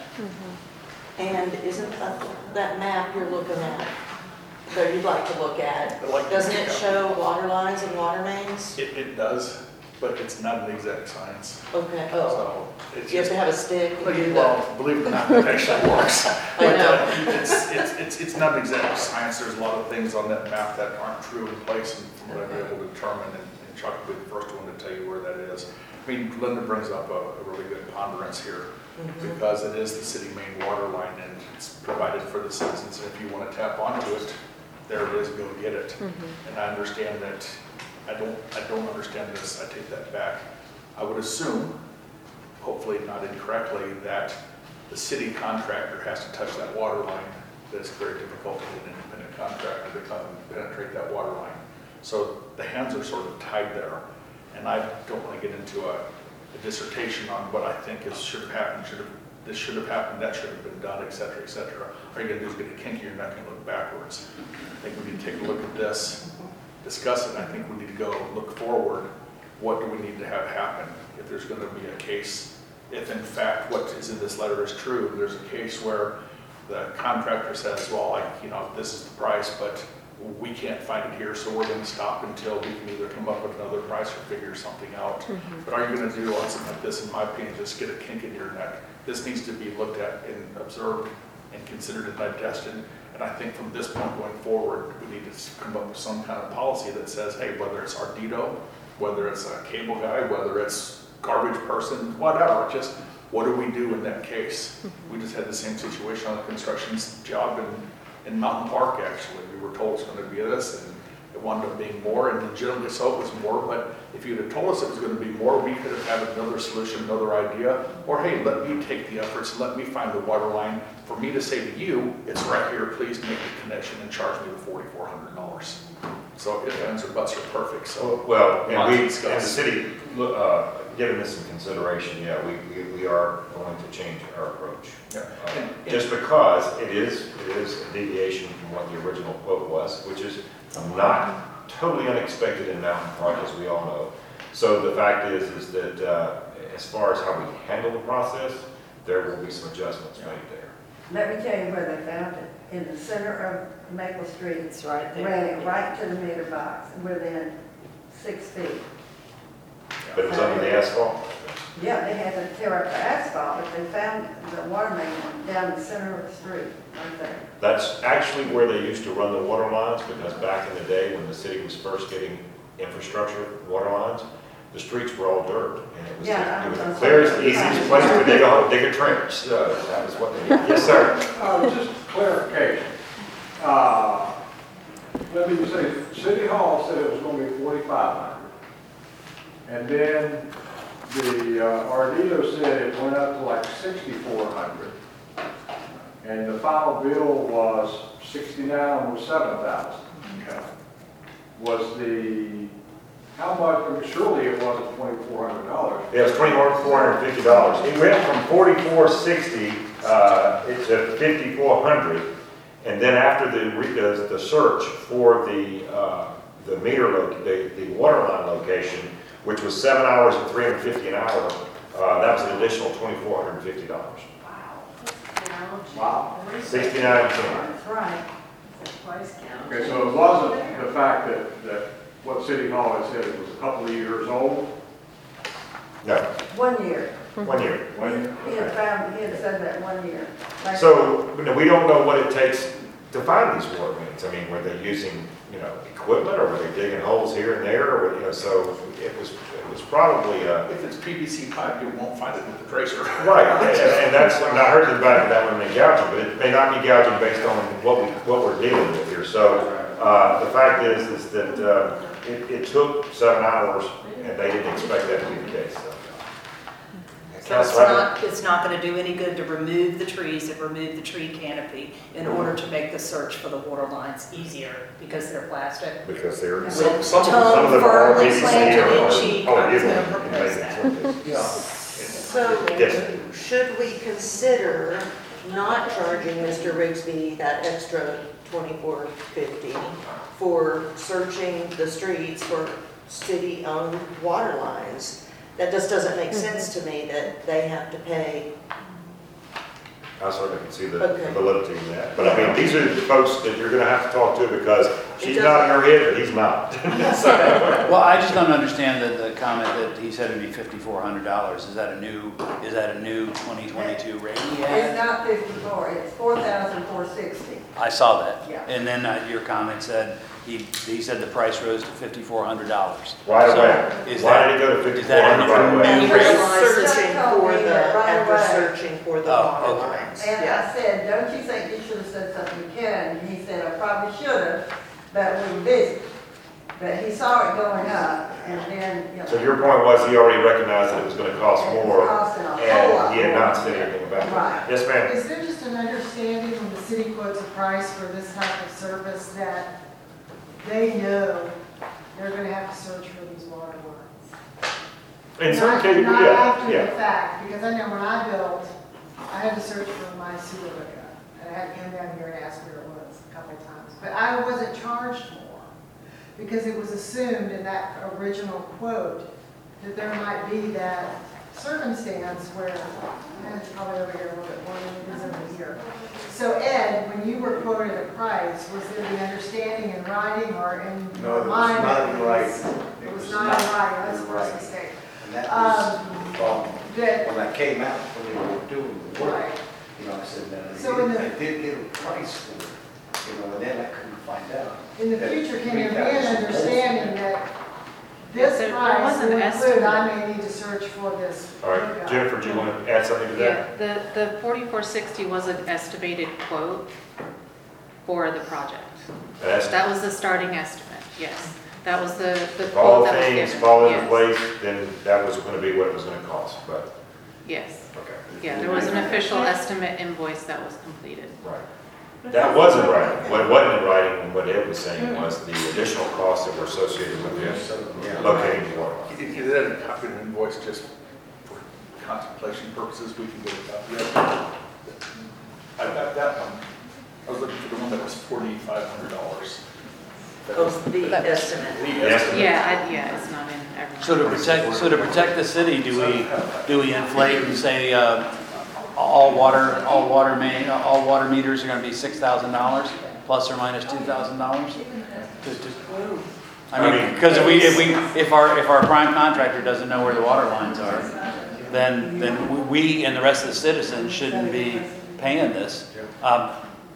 And isn't that, that map you're looking at, that you'd like to look at, I'd like to doesn't look it at. show water lines and water mains? It, it does, but it's not an exact science. Okay, oh, So it's you have just, to have a stick and do the, well, believe it or not, that actually works. I But, know. uh, It's, it's, it's, it's not an exact science. There's a lot of things on that map that aren't true in place, and from what I've been able to determine, and and Chuck will be the first one to tell you where that is. I mean, Linda brings up a, a really good ponderance here, because it is the city main water line, and it's provided for the citizens, and if you want to tap onto it, there it is, go get it. And I understand that, I don't, I don't understand this, I take that back. I would assume, hopefully not incorrectly, that the city contractor has to touch that water line, that it's very difficult to get an independent contractor to come and penetrate that water line. So the hands are sort of tied there, and I don't want to get into a, a dissertation on what I think is, should have happened, should have, this should have happened, that should have been done, et cetera, et cetera. All you're gonna do is get a kink in your neck and look backwards. I think we need to take a look at this, discuss it, and I think we need to go look forward. What do we need to have happen if there's gonna be a case, if in fact what is in this letter is true, there's a case where the contractor says, well, like, you know, this is the price, but we can't find it here, so we're gonna stop until we can either come up with another price or figure something out. But are you gonna do on something like this, in my opinion, just get a kink in your neck? This needs to be looked at and observed and considered and digested. And I think from this point going forward, we need to come up with some kind of policy that says, hey, whether it's Ardito, whether it's a cable guy, whether it's garbage person, whatever, just what do we do in that case? We just had the same situation on a construction job in, in Mountain Park, actually. We were told it's going to be this, and it wound up being more, and legitimately so it was more, but if you'd have told us it was going to be more, we could have had another solution, another idea, or hey, let me take the efforts, let me find the water line, for me to say to you, it's right here, please make the connection and charge me the forty-four hundred dollars. So if ands or buts are perfect, so. Well, and Lots we, to and the discuss. city, uh, given this some consideration, yeah, we, we, we are going to change our approach. Yeah. Uh, And- and- Just because it is, it is a deviation from what the original quote was, which is not totally unexpected in Mountain Park, as we all know. So the fact is, is that uh, as far as how we handle the process, there will be some adjustments made there. Let me tell you where they found it. In the center of Maple Street. It's right there. Ran it right to the meter box, within six feet. But it was under the asphalt? Yeah, they had to tear up the asphalt, but they found the water main down the center of the street, right there. That's actually where they used to run the water lines, because back in the day, when the city was first getting infrastructure, water lines, the streets were all dirt, and it was, Yeah, it was I'm- the clearest, easiest place to dig a, dig a trench, so that was what they did. Yes, sir. Uh, just clarification. Uh, let me say, City Hall said it was gonna be forty-five hundred. And then the, uh, Ardito said it went up to like sixty-four hundred. And the final bill was sixty-nine, almost seven thousand. Was the, how much, I mean, surely it wasn't twenty-four hundred dollars. Yeah, it was twenty-four hundred fifty dollars. It went from forty-four sixty, uh, it's at fifty-four hundred. And then after the, re- the, the search for the, uh, the meter, lo- the, the water line location, which was seven hours and three hundred fifty an hour, uh, that was an additional twenty-four hundred fifty dollars. Wow. Sixty-nine ten. That's right. Okay, so it wasn't the fact that, that what City Hall had said it was a couple of years old? No, One year. one year. One year? He had found, he had said that one year. Like- So, you know, we don't know what it takes to find these water mains. I mean, were they using, you know, equipment, or were they digging holes here and there, or, you know, so it was, it was probably, uh, If it's P V C pipe, you won't find it with the tracer. right, and, and that's, and I heard about that one may gouging, but it may not be gouging based on what we, what we're dealing with here. So, uh, the fact is, is that, uh, it, it took seven hours, and they didn't expect that to be the case, so. So it's not, it's not gonna do any good to remove the trees and remove the tree canopy in order to make the search for the water lines easier, because they're plastic. Because they're, With some, some of them some of them are firmly P V C planted or, in or cheek, I was gonna polyethylene. propose that. Yeah. So, Yes. should we consider not charging Mister Rigsby that extra twenty-four fifty for searching the streets for city-owned water lines? That just doesn't make sense to me that they have to pay. I certainly can see the Okay. validity in that. But I mean, these are the folks that you're gonna have to talk to, because she's It nodding her head, but he's not. So, Well, I just don't understand the, the comment that he said it'd be fifty-four hundred dollars. Is that a new, is that a new twenty twenty-two rate he It's had? not fifty-four, it's four thousand four sixty. I saw that. Yeah. And then uh, your comment said, he, he said the price rose to fifty-four hundred dollars. Right So, away. is Why that- did it go to is fifty-four that hundred right a away? And new we're rate? searching for the, Right after away. searching for the Oh, water okay. lines. And Yeah. I said, don't you think you should have said something to Ken? And he said, I probably should have, but we were busy. But he saw it going up, and then, you know. So your point was he already recognized that it was gonna cost it was more, costing a whole and lot he had not more. said anything about it. Right. Yes, ma'am. Is there just an understanding when the city quotes a price for this type of service that they know they're gonna have to search for these water lines? In some Not- cases, Not yeah, after the yeah. fact, because I know when I built, I had to search for my sewer hookup, and I had to come down here and ask where it was a couple times. But I wasn't charged more, because it was assumed in that original quote that there might be that circumstance where, eh, it's probably over here a little bit more than it is over here. So Ed, when you were quoted a price, was there the understanding in writing or in No, it your was mind? not that in it writing. was- It It was was not not in writing, in that's the first writing. mistake. And that was Um, the problem. That, When I came out, when they were doing the work, right, you know, I said, uh, So in the- I did get a price for it, you know, and then I couldn't find out. in the that future, can we there be got an some understanding that Yes, this there- there price was an will include, I estimate. may need to search for this All right, hookup? Jennifer, do you want to add something to Yeah, that? the, the forty-four sixty was an estimated quote for the project. An estimate. That was the starting estimate, yes. That was the, the If all quote that was things given. fall into Yes. place, then that was gonna be what it was gonna cost, but, Yes, okay. yeah, there was an official estimate invoice that was completed. Right. That was in writing. What wasn't in writing, and what Ed was saying, was the additional costs that were associated with this, Yeah. locating the water line. If you did a copy of the invoice just for contemplation purposes, we can get a copy of it. I got that one. I was looking for the one that was forty-five hundred dollars. Oh, the estimate. The estimate. Yeah, I, yeah, it's not in everyone. So to protect, so to protect the city, do we, do we inflate and say, uh, all water, all water main, all water meters are gonna be six thousand dollars, plus or minus two thousand dollars? I mean, because if we, if we, if our, if our prime contractor doesn't know where the water lines are, then, then we and the rest of the citizens shouldn't be paying this, um,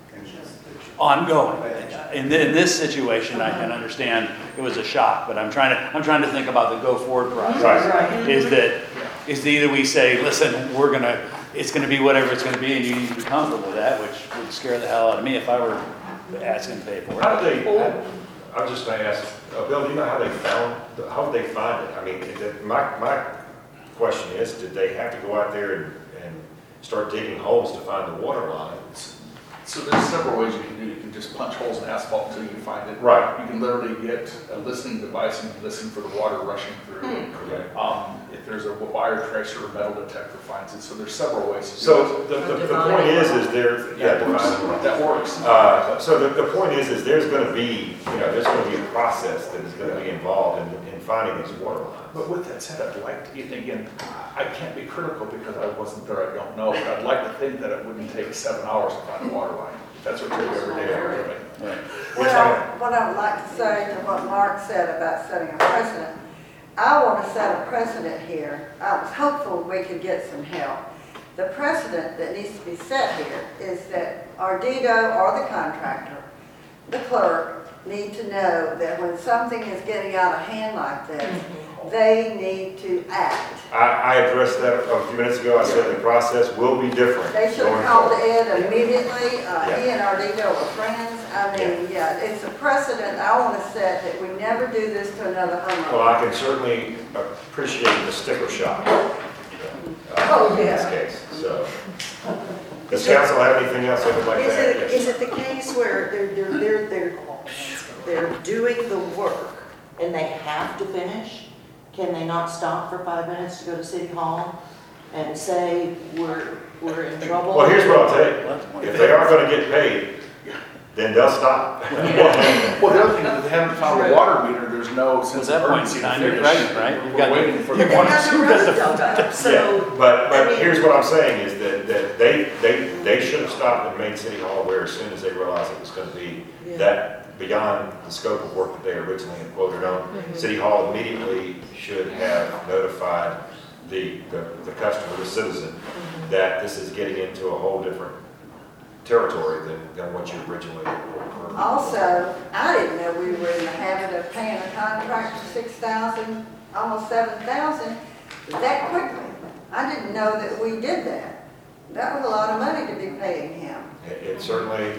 ongoing. In, thi- in this situation, I can understand it was a shock, but I'm trying to, I'm trying to think about the go-forward process. Is that, is that either we say, listen, we're gonna, it's gonna be whatever it's gonna be, and you need to be comfortable with that, which would scare the hell out of me if I were asking to pay for it. How did they, I I was just gonna ask, uh, Bill, do you know how they found, how did they find it? I mean, it- it- my, my question is, did they have to go out there and, and start digging holes to find the water lines? So there's several ways you can do it. You can just punch holes in asphalt until you can find it. Right. You can literally get a listening device and listen for the water rushing through. Okay. Um, if there's a wire tracer or metal detector finds it, so there's several ways to do So the, the, the point is, is there, yeah, it. divine. That works. Uh, so the, the point is, is there's gonna be, you know, there's gonna be a process that is gonna be involved in, in finding these water lines. But with that said, I'd like to, and again, I can't be critical because I wasn't there, I don't know, but I'd like to think that it wouldn't take seven hours to find a water line. That's what you do every day for a living. Right. What I, what I would like to say to what Mark said about setting a precedent, I want to set a precedent here. I was hopeful we could get some help. The precedent that needs to be set here is that Ardito or the contractor, the clerk, need to know that when something is getting out of hand like this, they need to act. I, I addressed that a few minutes ago. I said the process will be different. They should going have called forward. Ed immediately. Uh, Yeah. He and Ardito were friends. I mean, yeah, it's a precedent I want to set that we never do this to another Well, homeowner. I can certainly appreciate the sticker shock uh, Oh, in this yeah. case, so. Does council have anything else they would like Is to add? it, Yes. is it the case where they're, they're, they're, they're, they're doing the work and they have to finish? Can they not stop for five minutes to go to City Hall and say, we're, we're in trouble? Well, here's what I'll tell you. If they aren't gonna get paid, then they'll stop. Well, the other thing, if they haven't found a water meter, there's no At sense that of point in urgency to time, you're finish. pregnant, right? You've We're got- waiting for you the. want- They have the road dug up, Yeah, so, but, I but mean- here's what I'm saying is that, that they, they, they should have stopped and made City Hall aware as soon as they realized it was gonna be Yeah. that beyond the scope of work that they originally had quoted on. Mhm. City Hall immediately should have notified the, the, the customer, the citizen, Mhm. that this is getting into a whole different territory than, than what you originally. Also, I didn't know we were in the habit of paying a contractor six thousand, almost seven thousand, that quickly. I didn't know that we did that. That was a lot of money to be paying him. It it certainly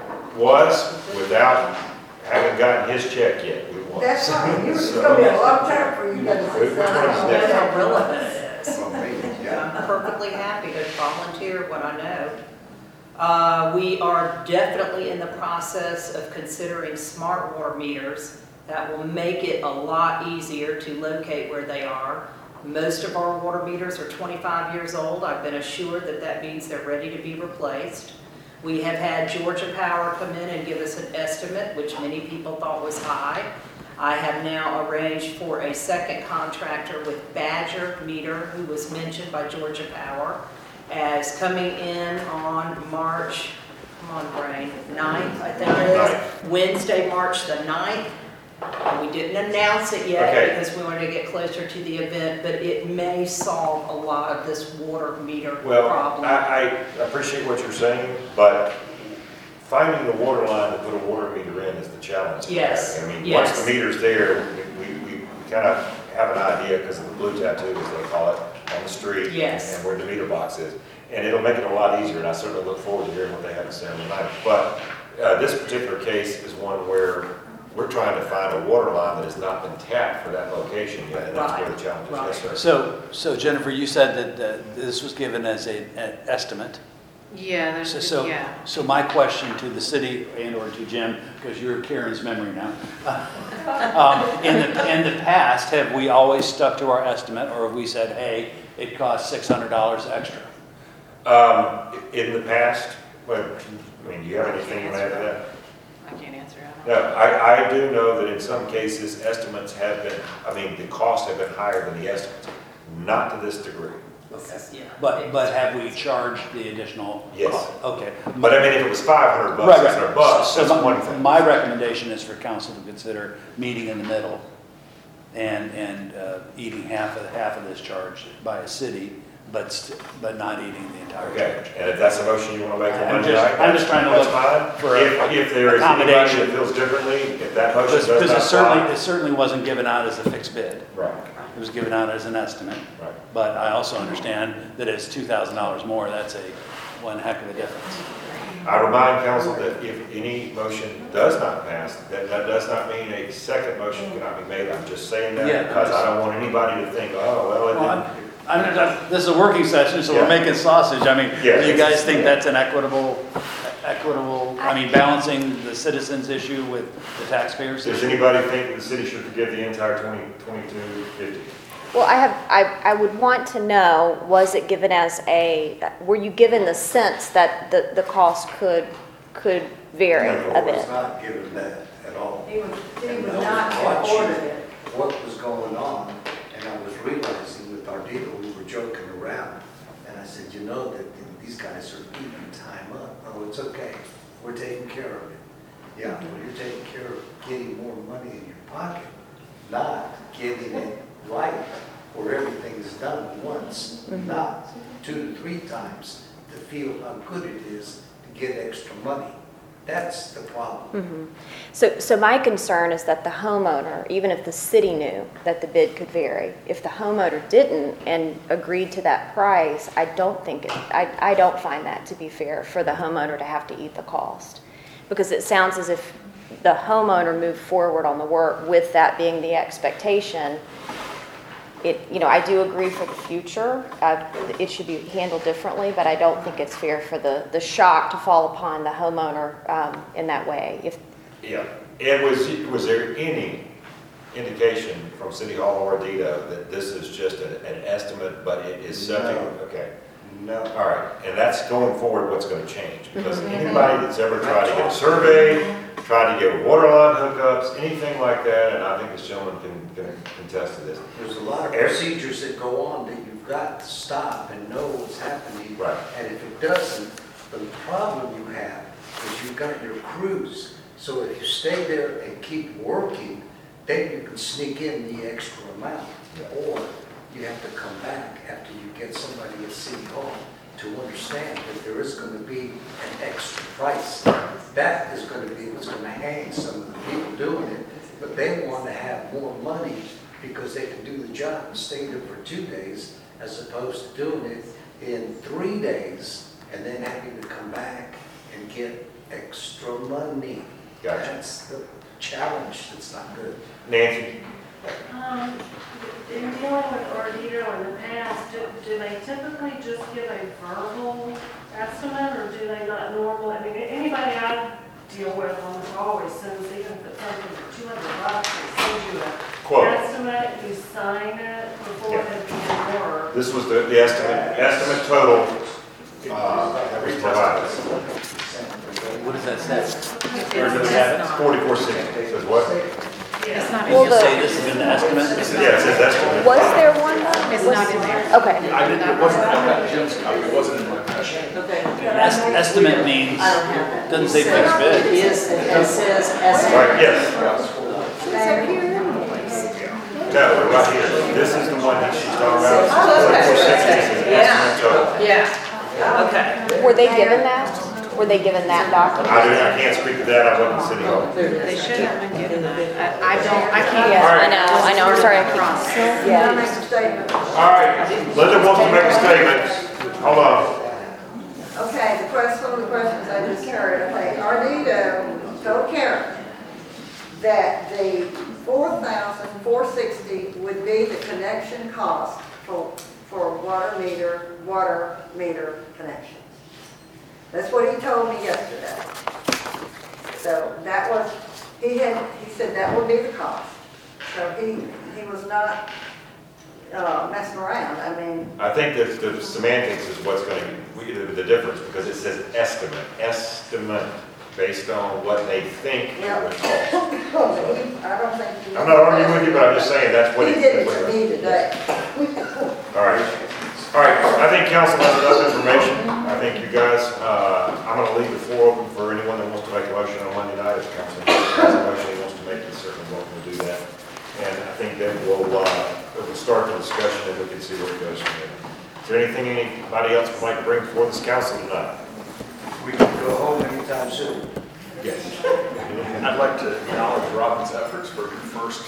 was, without having gotten his check yet. We was. That's right, you, it's So- gonna be a long time for you to get the six I don't know thousand. how relevant it is. Amazing, yeah. I'm perfectly happy to volunteer what I know. Uh, we are definitely in the process of considering smart water meters that will make it a lot easier to locate where they are. Most of our water meters are twenty-five years old. I've been assured that that means they're ready to be replaced. We have had Georgia Power come in and give us an estimate, which many people thought was high. I have now arranged for a second contractor with Badger Meter, who was mentioned by Georgia Power, as coming in on March, come on brain, ninth, I think it is, Wednesday, March the ninth. We didn't announce it yet Okay. because we wanted to get closer to the event, but it may solve a lot of this water meter Well, problem. I, I appreciate what you're saying, but finding the water line to put a water meter in is the challenge. Yes, I mean, once yes. the meter's there, we, we, we kind of have an idea because of the blue tattoo, as they call it, on the street. Yes. And where the meter box is. And it'll make it a lot easier, and I certainly look forward to hearing what they have to say on the night. But uh, this particular case is one where we're trying to find a water line that has not been tapped for that location yet, and that's where the challenge is. Yes, sir. So, so Jennifer, you said that uh, this was given as a, an estimate. Yeah, So, there's, so, yeah. so my question to the city and or to Jim, because you're Karen's memory now. Um, in the, in the past, have we always stuck to our estimate, or have we said, hey, it costs six hundred dollars extra? Um, in the past, well, I mean, do you have anything to add to that? I can't answer that. No, I, I do know that in some cases, estimates have been, I mean, the costs have been higher than the estimates, not to this degree. This is- yeah. But, but have we charged the additional? Yes. cost? Okay. But I mean, if it was five hundred bucks, Right, six right. hundred bucks, So that's my- one thing. My recommendation is for council to consider meeting in the middle and, and uh, eating half of, half of this charge by a city, but, st- but not eating the entire Okay, charge. and if that's a motion you want to make on I'm Monday just- night, I'm just trying to that's look fine. for a- If, if there is anybody accommodation. that feels differently, if that motion Because does because not it certainly, apply. it certainly wasn't given out as a fixed bid. Right, It was given out as an estimate. right. But I also understand that it's two thousand dollars more, that's a one heck of a difference. I remind council that if any motion does not pass, that, that does not mean a second motion cannot be made. I'm just saying that Yeah. because I don't want anybody to think, oh, well, it Well, I'm- didn't. I mean, that- this is a working session, so we're Yeah. making sausage. I mean, Yeah, do you it's- guys think that's an equitable, equitable, I mean, balancing the citizens' issue with the taxpayers' Does issue? anybody think that the city should forgive the entire twenty, twenty-two fifty? Well, I have, I, I would want to know, was it given as a, were you given the sense that the, the cost could, could vary No, a I was bit? not given that at all. He was, he And was I was not watching ordered it. What was going on, and I was realizing with our deal, we were joking around. And I said, you know that these guys are eating time up. Oh, it's okay, we're taking care of it. Yeah, well, you're taking care of getting more money in your pocket, not getting it right, where everything is done once, not two to three times to feel how good it is to get extra money. That's the problem. Mhm. So, so my concern is that the homeowner, even if the city knew that the bid could vary, if the homeowner didn't and agreed to that price, I don't think, it, I, I don't find that to be fair for the homeowner to have to eat the cost. Because it sounds as if the homeowner moved forward on the work with that being the expectation. It, you know, I do agree for the future, uh, it should be handled differently, but I don't think it's fair for the, the shock to fall upon the homeowner um, in that way. If Yeah, and was, was there any indication from City Hall or Ardito that this is just an, an estimate, but it is subject, No. okay? No. All right, and that's going forward what's gonna change, because anybody that's ever tried to get a survey, tried to get water line hookups, anything like that, and I think this gentleman can, can contest to this. There's a lot of Every- procedures that go on that you've got to stop and know what's happening. Right. And if it doesn't, the problem you have is you've got your crews. So if you stay there and keep working, then you can sneak in the extra amount. Or you have to come back after you get somebody at City Hall to understand that there is going to be an extra price. That is going to be what's going to hang some of the people doing it, but they want to have more money because they can do the job and stay there for two days as opposed to doing it in three days and then having to come back and get extra money. Gotcha. That's the challenge that's not good. Nancy? Um, in dealing with Ardito in the past, do, do they typically just give a verbal estimate, or do they not normally, I mean, anybody I deal with almost always sends, even if it's something for two hundred bucks, they send you a Quote. estimate, you sign it before Yeah. it begins work. This was the, the estimate, estimate total, uh, that was provided. What does that say? Or does it have it? Forty-four sixty, says what? It's not Did in you there. say this is an estimate? Yeah, it says estimate. was there one though? It's Was- not in there. Okay. I didn't, it wasn't, I got Jim's copy, it wasn't in my packet. Okay. Es- Estimate means, I don't have that. doesn't say fixed It bid. is, it says estimate. Right, yes. No, we're right here. This is the one that she's talking about. Oh, okay. Forty-four sixty is the estimate total. Yeah, okay. Were they given that? Were they given that document? I do, I can't speak to that, I wasn't in City Hall. They should have been given that. I I don't, I can't. Yeah, All right. I know, I know, I'm sorry, I Cross. keep, Can I yeah. make a statement? All right, Linda wants to make a statement. Hold on. Okay, the question, one of the questions I just heard, okay, Ardito told Karen that the four thousand four hundred sixty would be the connection cost for, for water meter, water meter connections. That's what he told me yesterday. So that was, he had, he said that would be the cost. So he, he was not uh, messing around, I mean, I think that the semantics is what's going to be the difference, because it says estimate, estimate, based on what they think it would cost. I don't think he. I'm not arguing with you, but I'm just saying that's what He it did it is. to me today. All right. All right, I think council has enough information. I think you guys, uh, I'm gonna leave the floor open for anyone that wants to make a motion on Monday night. If council has a motion he wants to make, he's certainly welcome to do that. And I think then we'll, uh, we'll start the discussion and we can see where it goes from there. Is there anything anybody else would like to bring before this council tonight? We can go home anytime soon. Yes. I'd like to acknowledge Robin's efforts for your first,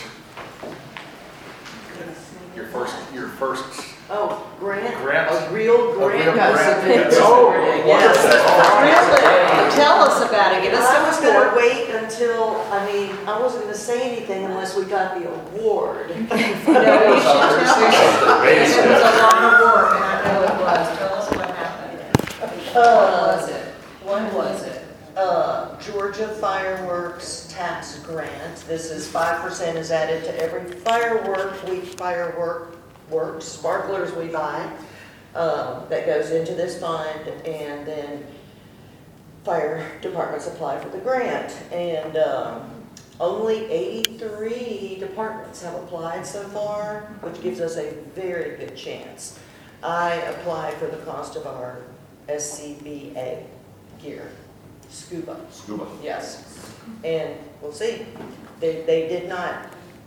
your first, your first Oh, grant? grant. A real A real grant got grant. submitted this Oh, morning, wonderful. yes. Really? Tell us about it, give us I some was support. gonna wait until, I mean, I wasn't gonna say anything unless we got the award. No, you should tell us. Baby It was steps. a lot of work, and I know it was. Tell us what happened. What Uh, was it? What was it? uh, Georgia Fireworks Tax Grant. This is five percent is added to every firework, we firework works, sparklers we buy, um, that goes into this fund, and then fire departments apply for the grant. And, um, only eighty-three departments have applied so far, which gives us a very good chance. I applied for the cost of our S C B A gear, scuba, Scuba. yes. And we'll see. They, they did not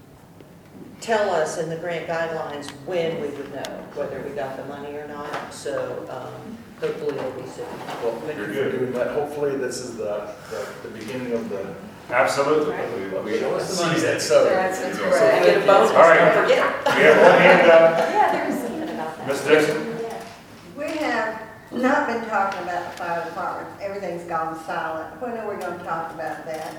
tell us in the grant guidelines when we would know whether we got the money or not, so, um, hopefully it'll be soon. Well, thank you for doing that. Hopefully this is the, the, the beginning of the. Absolutely. We- we- Show us the money that, so. That's so- correct. Get a bonus, All right. don't forget. We have one hand up. Yeah, there was something about that. Miz Dixon? We have not been talking about the fire department. Everything's gone silent. When are we gonna talk about that?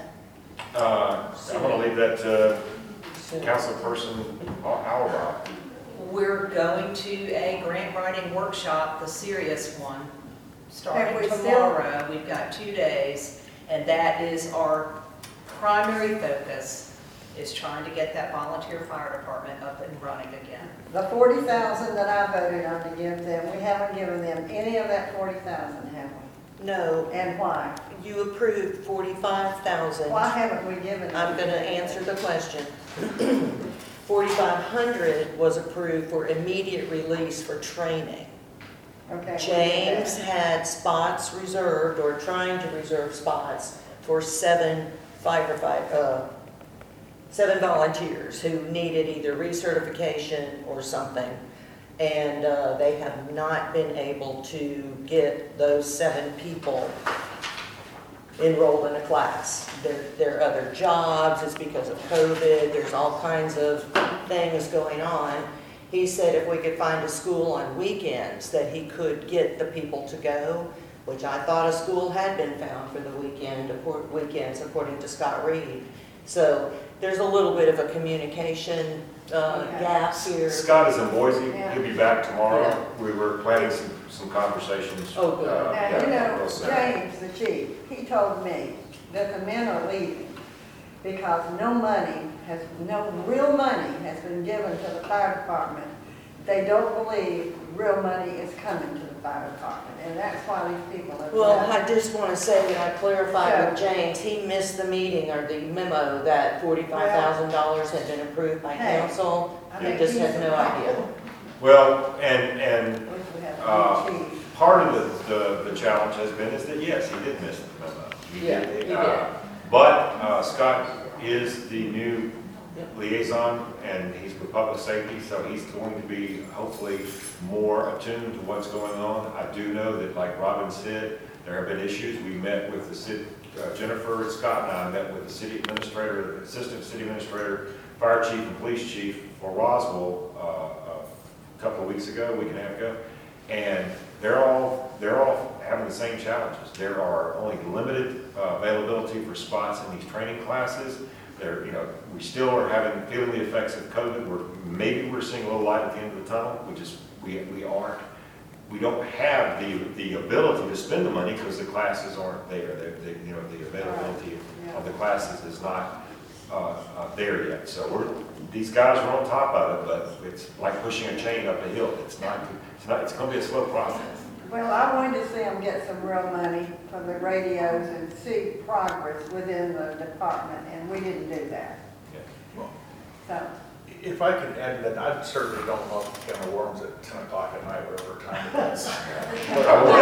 Uh, I'm gonna leave that to Soon. Councilperson Auerbach. We're going to a grant writing workshop, the serious one, Have starting we still- tomorrow. We've got two days, and that is our primary focus, is trying to get that volunteer fire department up and running again. The forty thousand that I voted on to give them, we haven't given them any of that forty thousand, have we? No, And why? you approved forty-five thousand. Why haven't we given them? I'm gonna answer the question. forty-five hundred was approved for immediate release for training. Okay. we did James that. had spots reserved, or trying to reserve spots, for seven firefight, uh, seven volunteers who needed either recertification or something. And, uh, they have not been able to get those seven people enrolled in a class. There, there are other jobs, it's because of COVID, there's all kinds of things going on. He said if we could find a school on weekends that he could get the people to go, which I thought a school had been found for the weekend, weekends according to Scott Reed. So there's a little bit of a communication uh, Okay. gap here. Scott is in Boise. Yeah. He'll be back tomorrow. Yeah. We were planning some, some conversations. Oh, good. uh, And you yeah, know, real soon. James, the chief, he told me that the men are leaving because no money has, no real money has been given to the fire department. They don't believe real money is coming to the fire department, and that's why these people have Well, left. I just want to say that I clarified with Yeah. James, he missed the meeting or the memo that forty-five thousand dollars had been approved by Hey, council. I He think just he's had no the idea. problem. Well, and, and Wish we had a Uh, new chief. part of the, the, the challenge has been is that, yes, he did miss the memo. He Yeah, did, he uh, did. But uh, Scott is the new liaison, and he's with public safety, so he's going to be hopefully more attuned to what's going on. I do know that, like Robin said, there have been issues. We met with the city, uh, Jennifer, Scott and I met with the city administrator, assistant city administrator, fire chief, and police chief for Roswell uh, a couple of weeks ago, a week and a half ago, and they're all they're all having the same challenges. There are only limited uh, availability for spots in these training classes. There, you know, we still are having feeling the effects of COVID. We're maybe we're seeing a little light at the end of the tunnel. We just we we aren't. We don't have the the ability to spend the money because the classes aren't there. They, they, you know, the availability of the classes is not uh, uh, there yet. So we're these guys are on top of it, but it's like pushing a chain up a hill. It's not. It's not. It's going to be a slow process. Well, I wanted to see them get some real money from the radios and see progress within the department, and we didn't do that. Yeah. Well, So, If I could add to that, I certainly don't love can of worms at ten o'clock at night, whatever time it is. I will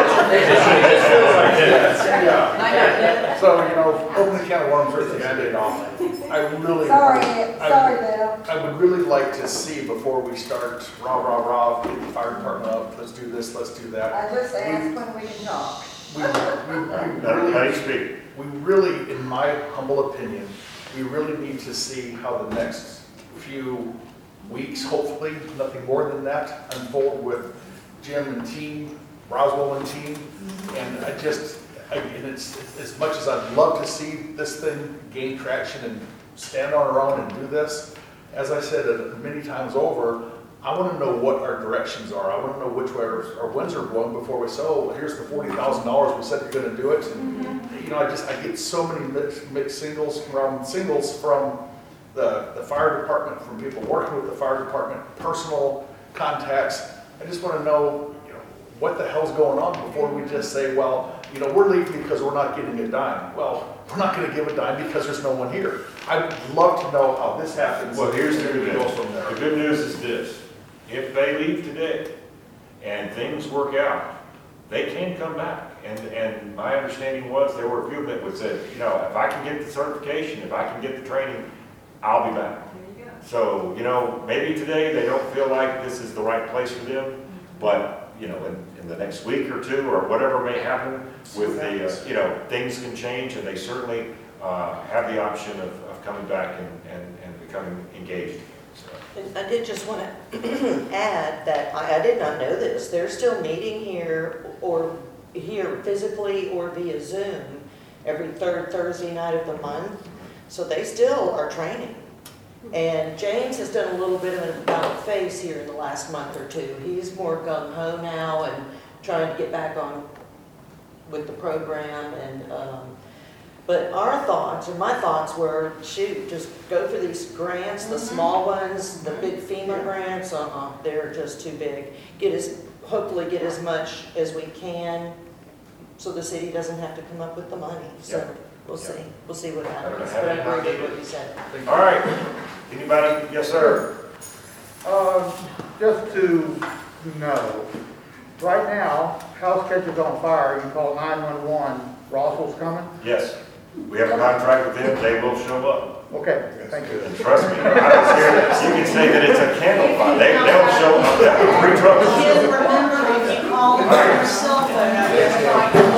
Yeah. So, you know, open the can of worms, rip the Band-Aid off. I really. Sorry, I- sorry, Bill. I would really like to see before we start rah, rah, rah, get the fire department up, let's do this, let's do that. I just asked when we can talk. We, we, we Let really, let him speak. we really, in my humble opinion, we really need to see how the next few weeks, hopefully, nothing more than that, unfold with Jim and team, Roswell and team. And I just, I- and it's, as much as I'd love to see this thing gain traction and stand on our own and do this, as I said uh, many times over, I want to know what our directions are. I want to know which way our, our winds are blowing before we say, oh, here's the forty thousand dollars we said you're going to do it. And, you know, I just, I get so many mixed, mixed singles from, singles from the, the fire department, from people working with the fire department, personal contacts. I just want to know, you know, what the hell's going on before we just say, well, you know, we're leaving because we're not getting a dime. Well, we're not going to give a dime because there's no one here. I'd love to know how this happens. Well, here's the and we good go news. from there. The good news is this: if they leave today and things work out, they can come back. And, and my understanding was there were a few that would say, you know, if I can get the certification, if I can get the training, I'll be back. So, you know, maybe today they don't feel like this is the right place for them, but, you know, in, in the next week or two or whatever may happen with the, uh, you know, things can change, and they certainly uh, have the option of, of coming back and, and, and becoming engaged. So. And I did just want to add that I, I did not know this. They're still meeting here or here physically or via Zoom every third Thursday night of the month. So they still are training. And James has done a little bit of an about face here in the last month or two. He's more gung-ho now and trying to get back on with the program. And um, but our thoughts, or my thoughts were, shoot, just go for these grants, the small ones, the big FEMA grants, uh-uh, they're just too big. Get as, hopefully get as much as we can so the city doesn't have to come up with the money. So Yep. we'll see, Yep. we'll see what I don't happens. have But I any agree idea. with what you said. All right, anybody? Yes, sir. Uh, just to know, right now, house catches on fire, you call nine one one, Roswell's coming? Yes, we have a contract with them, they will show up. Okay, thank you. And trust me, I was here, you can say that it's a candle fire, they, they'll show up, they'll have three trucks. Kids, remember, if you call them on your cell phone,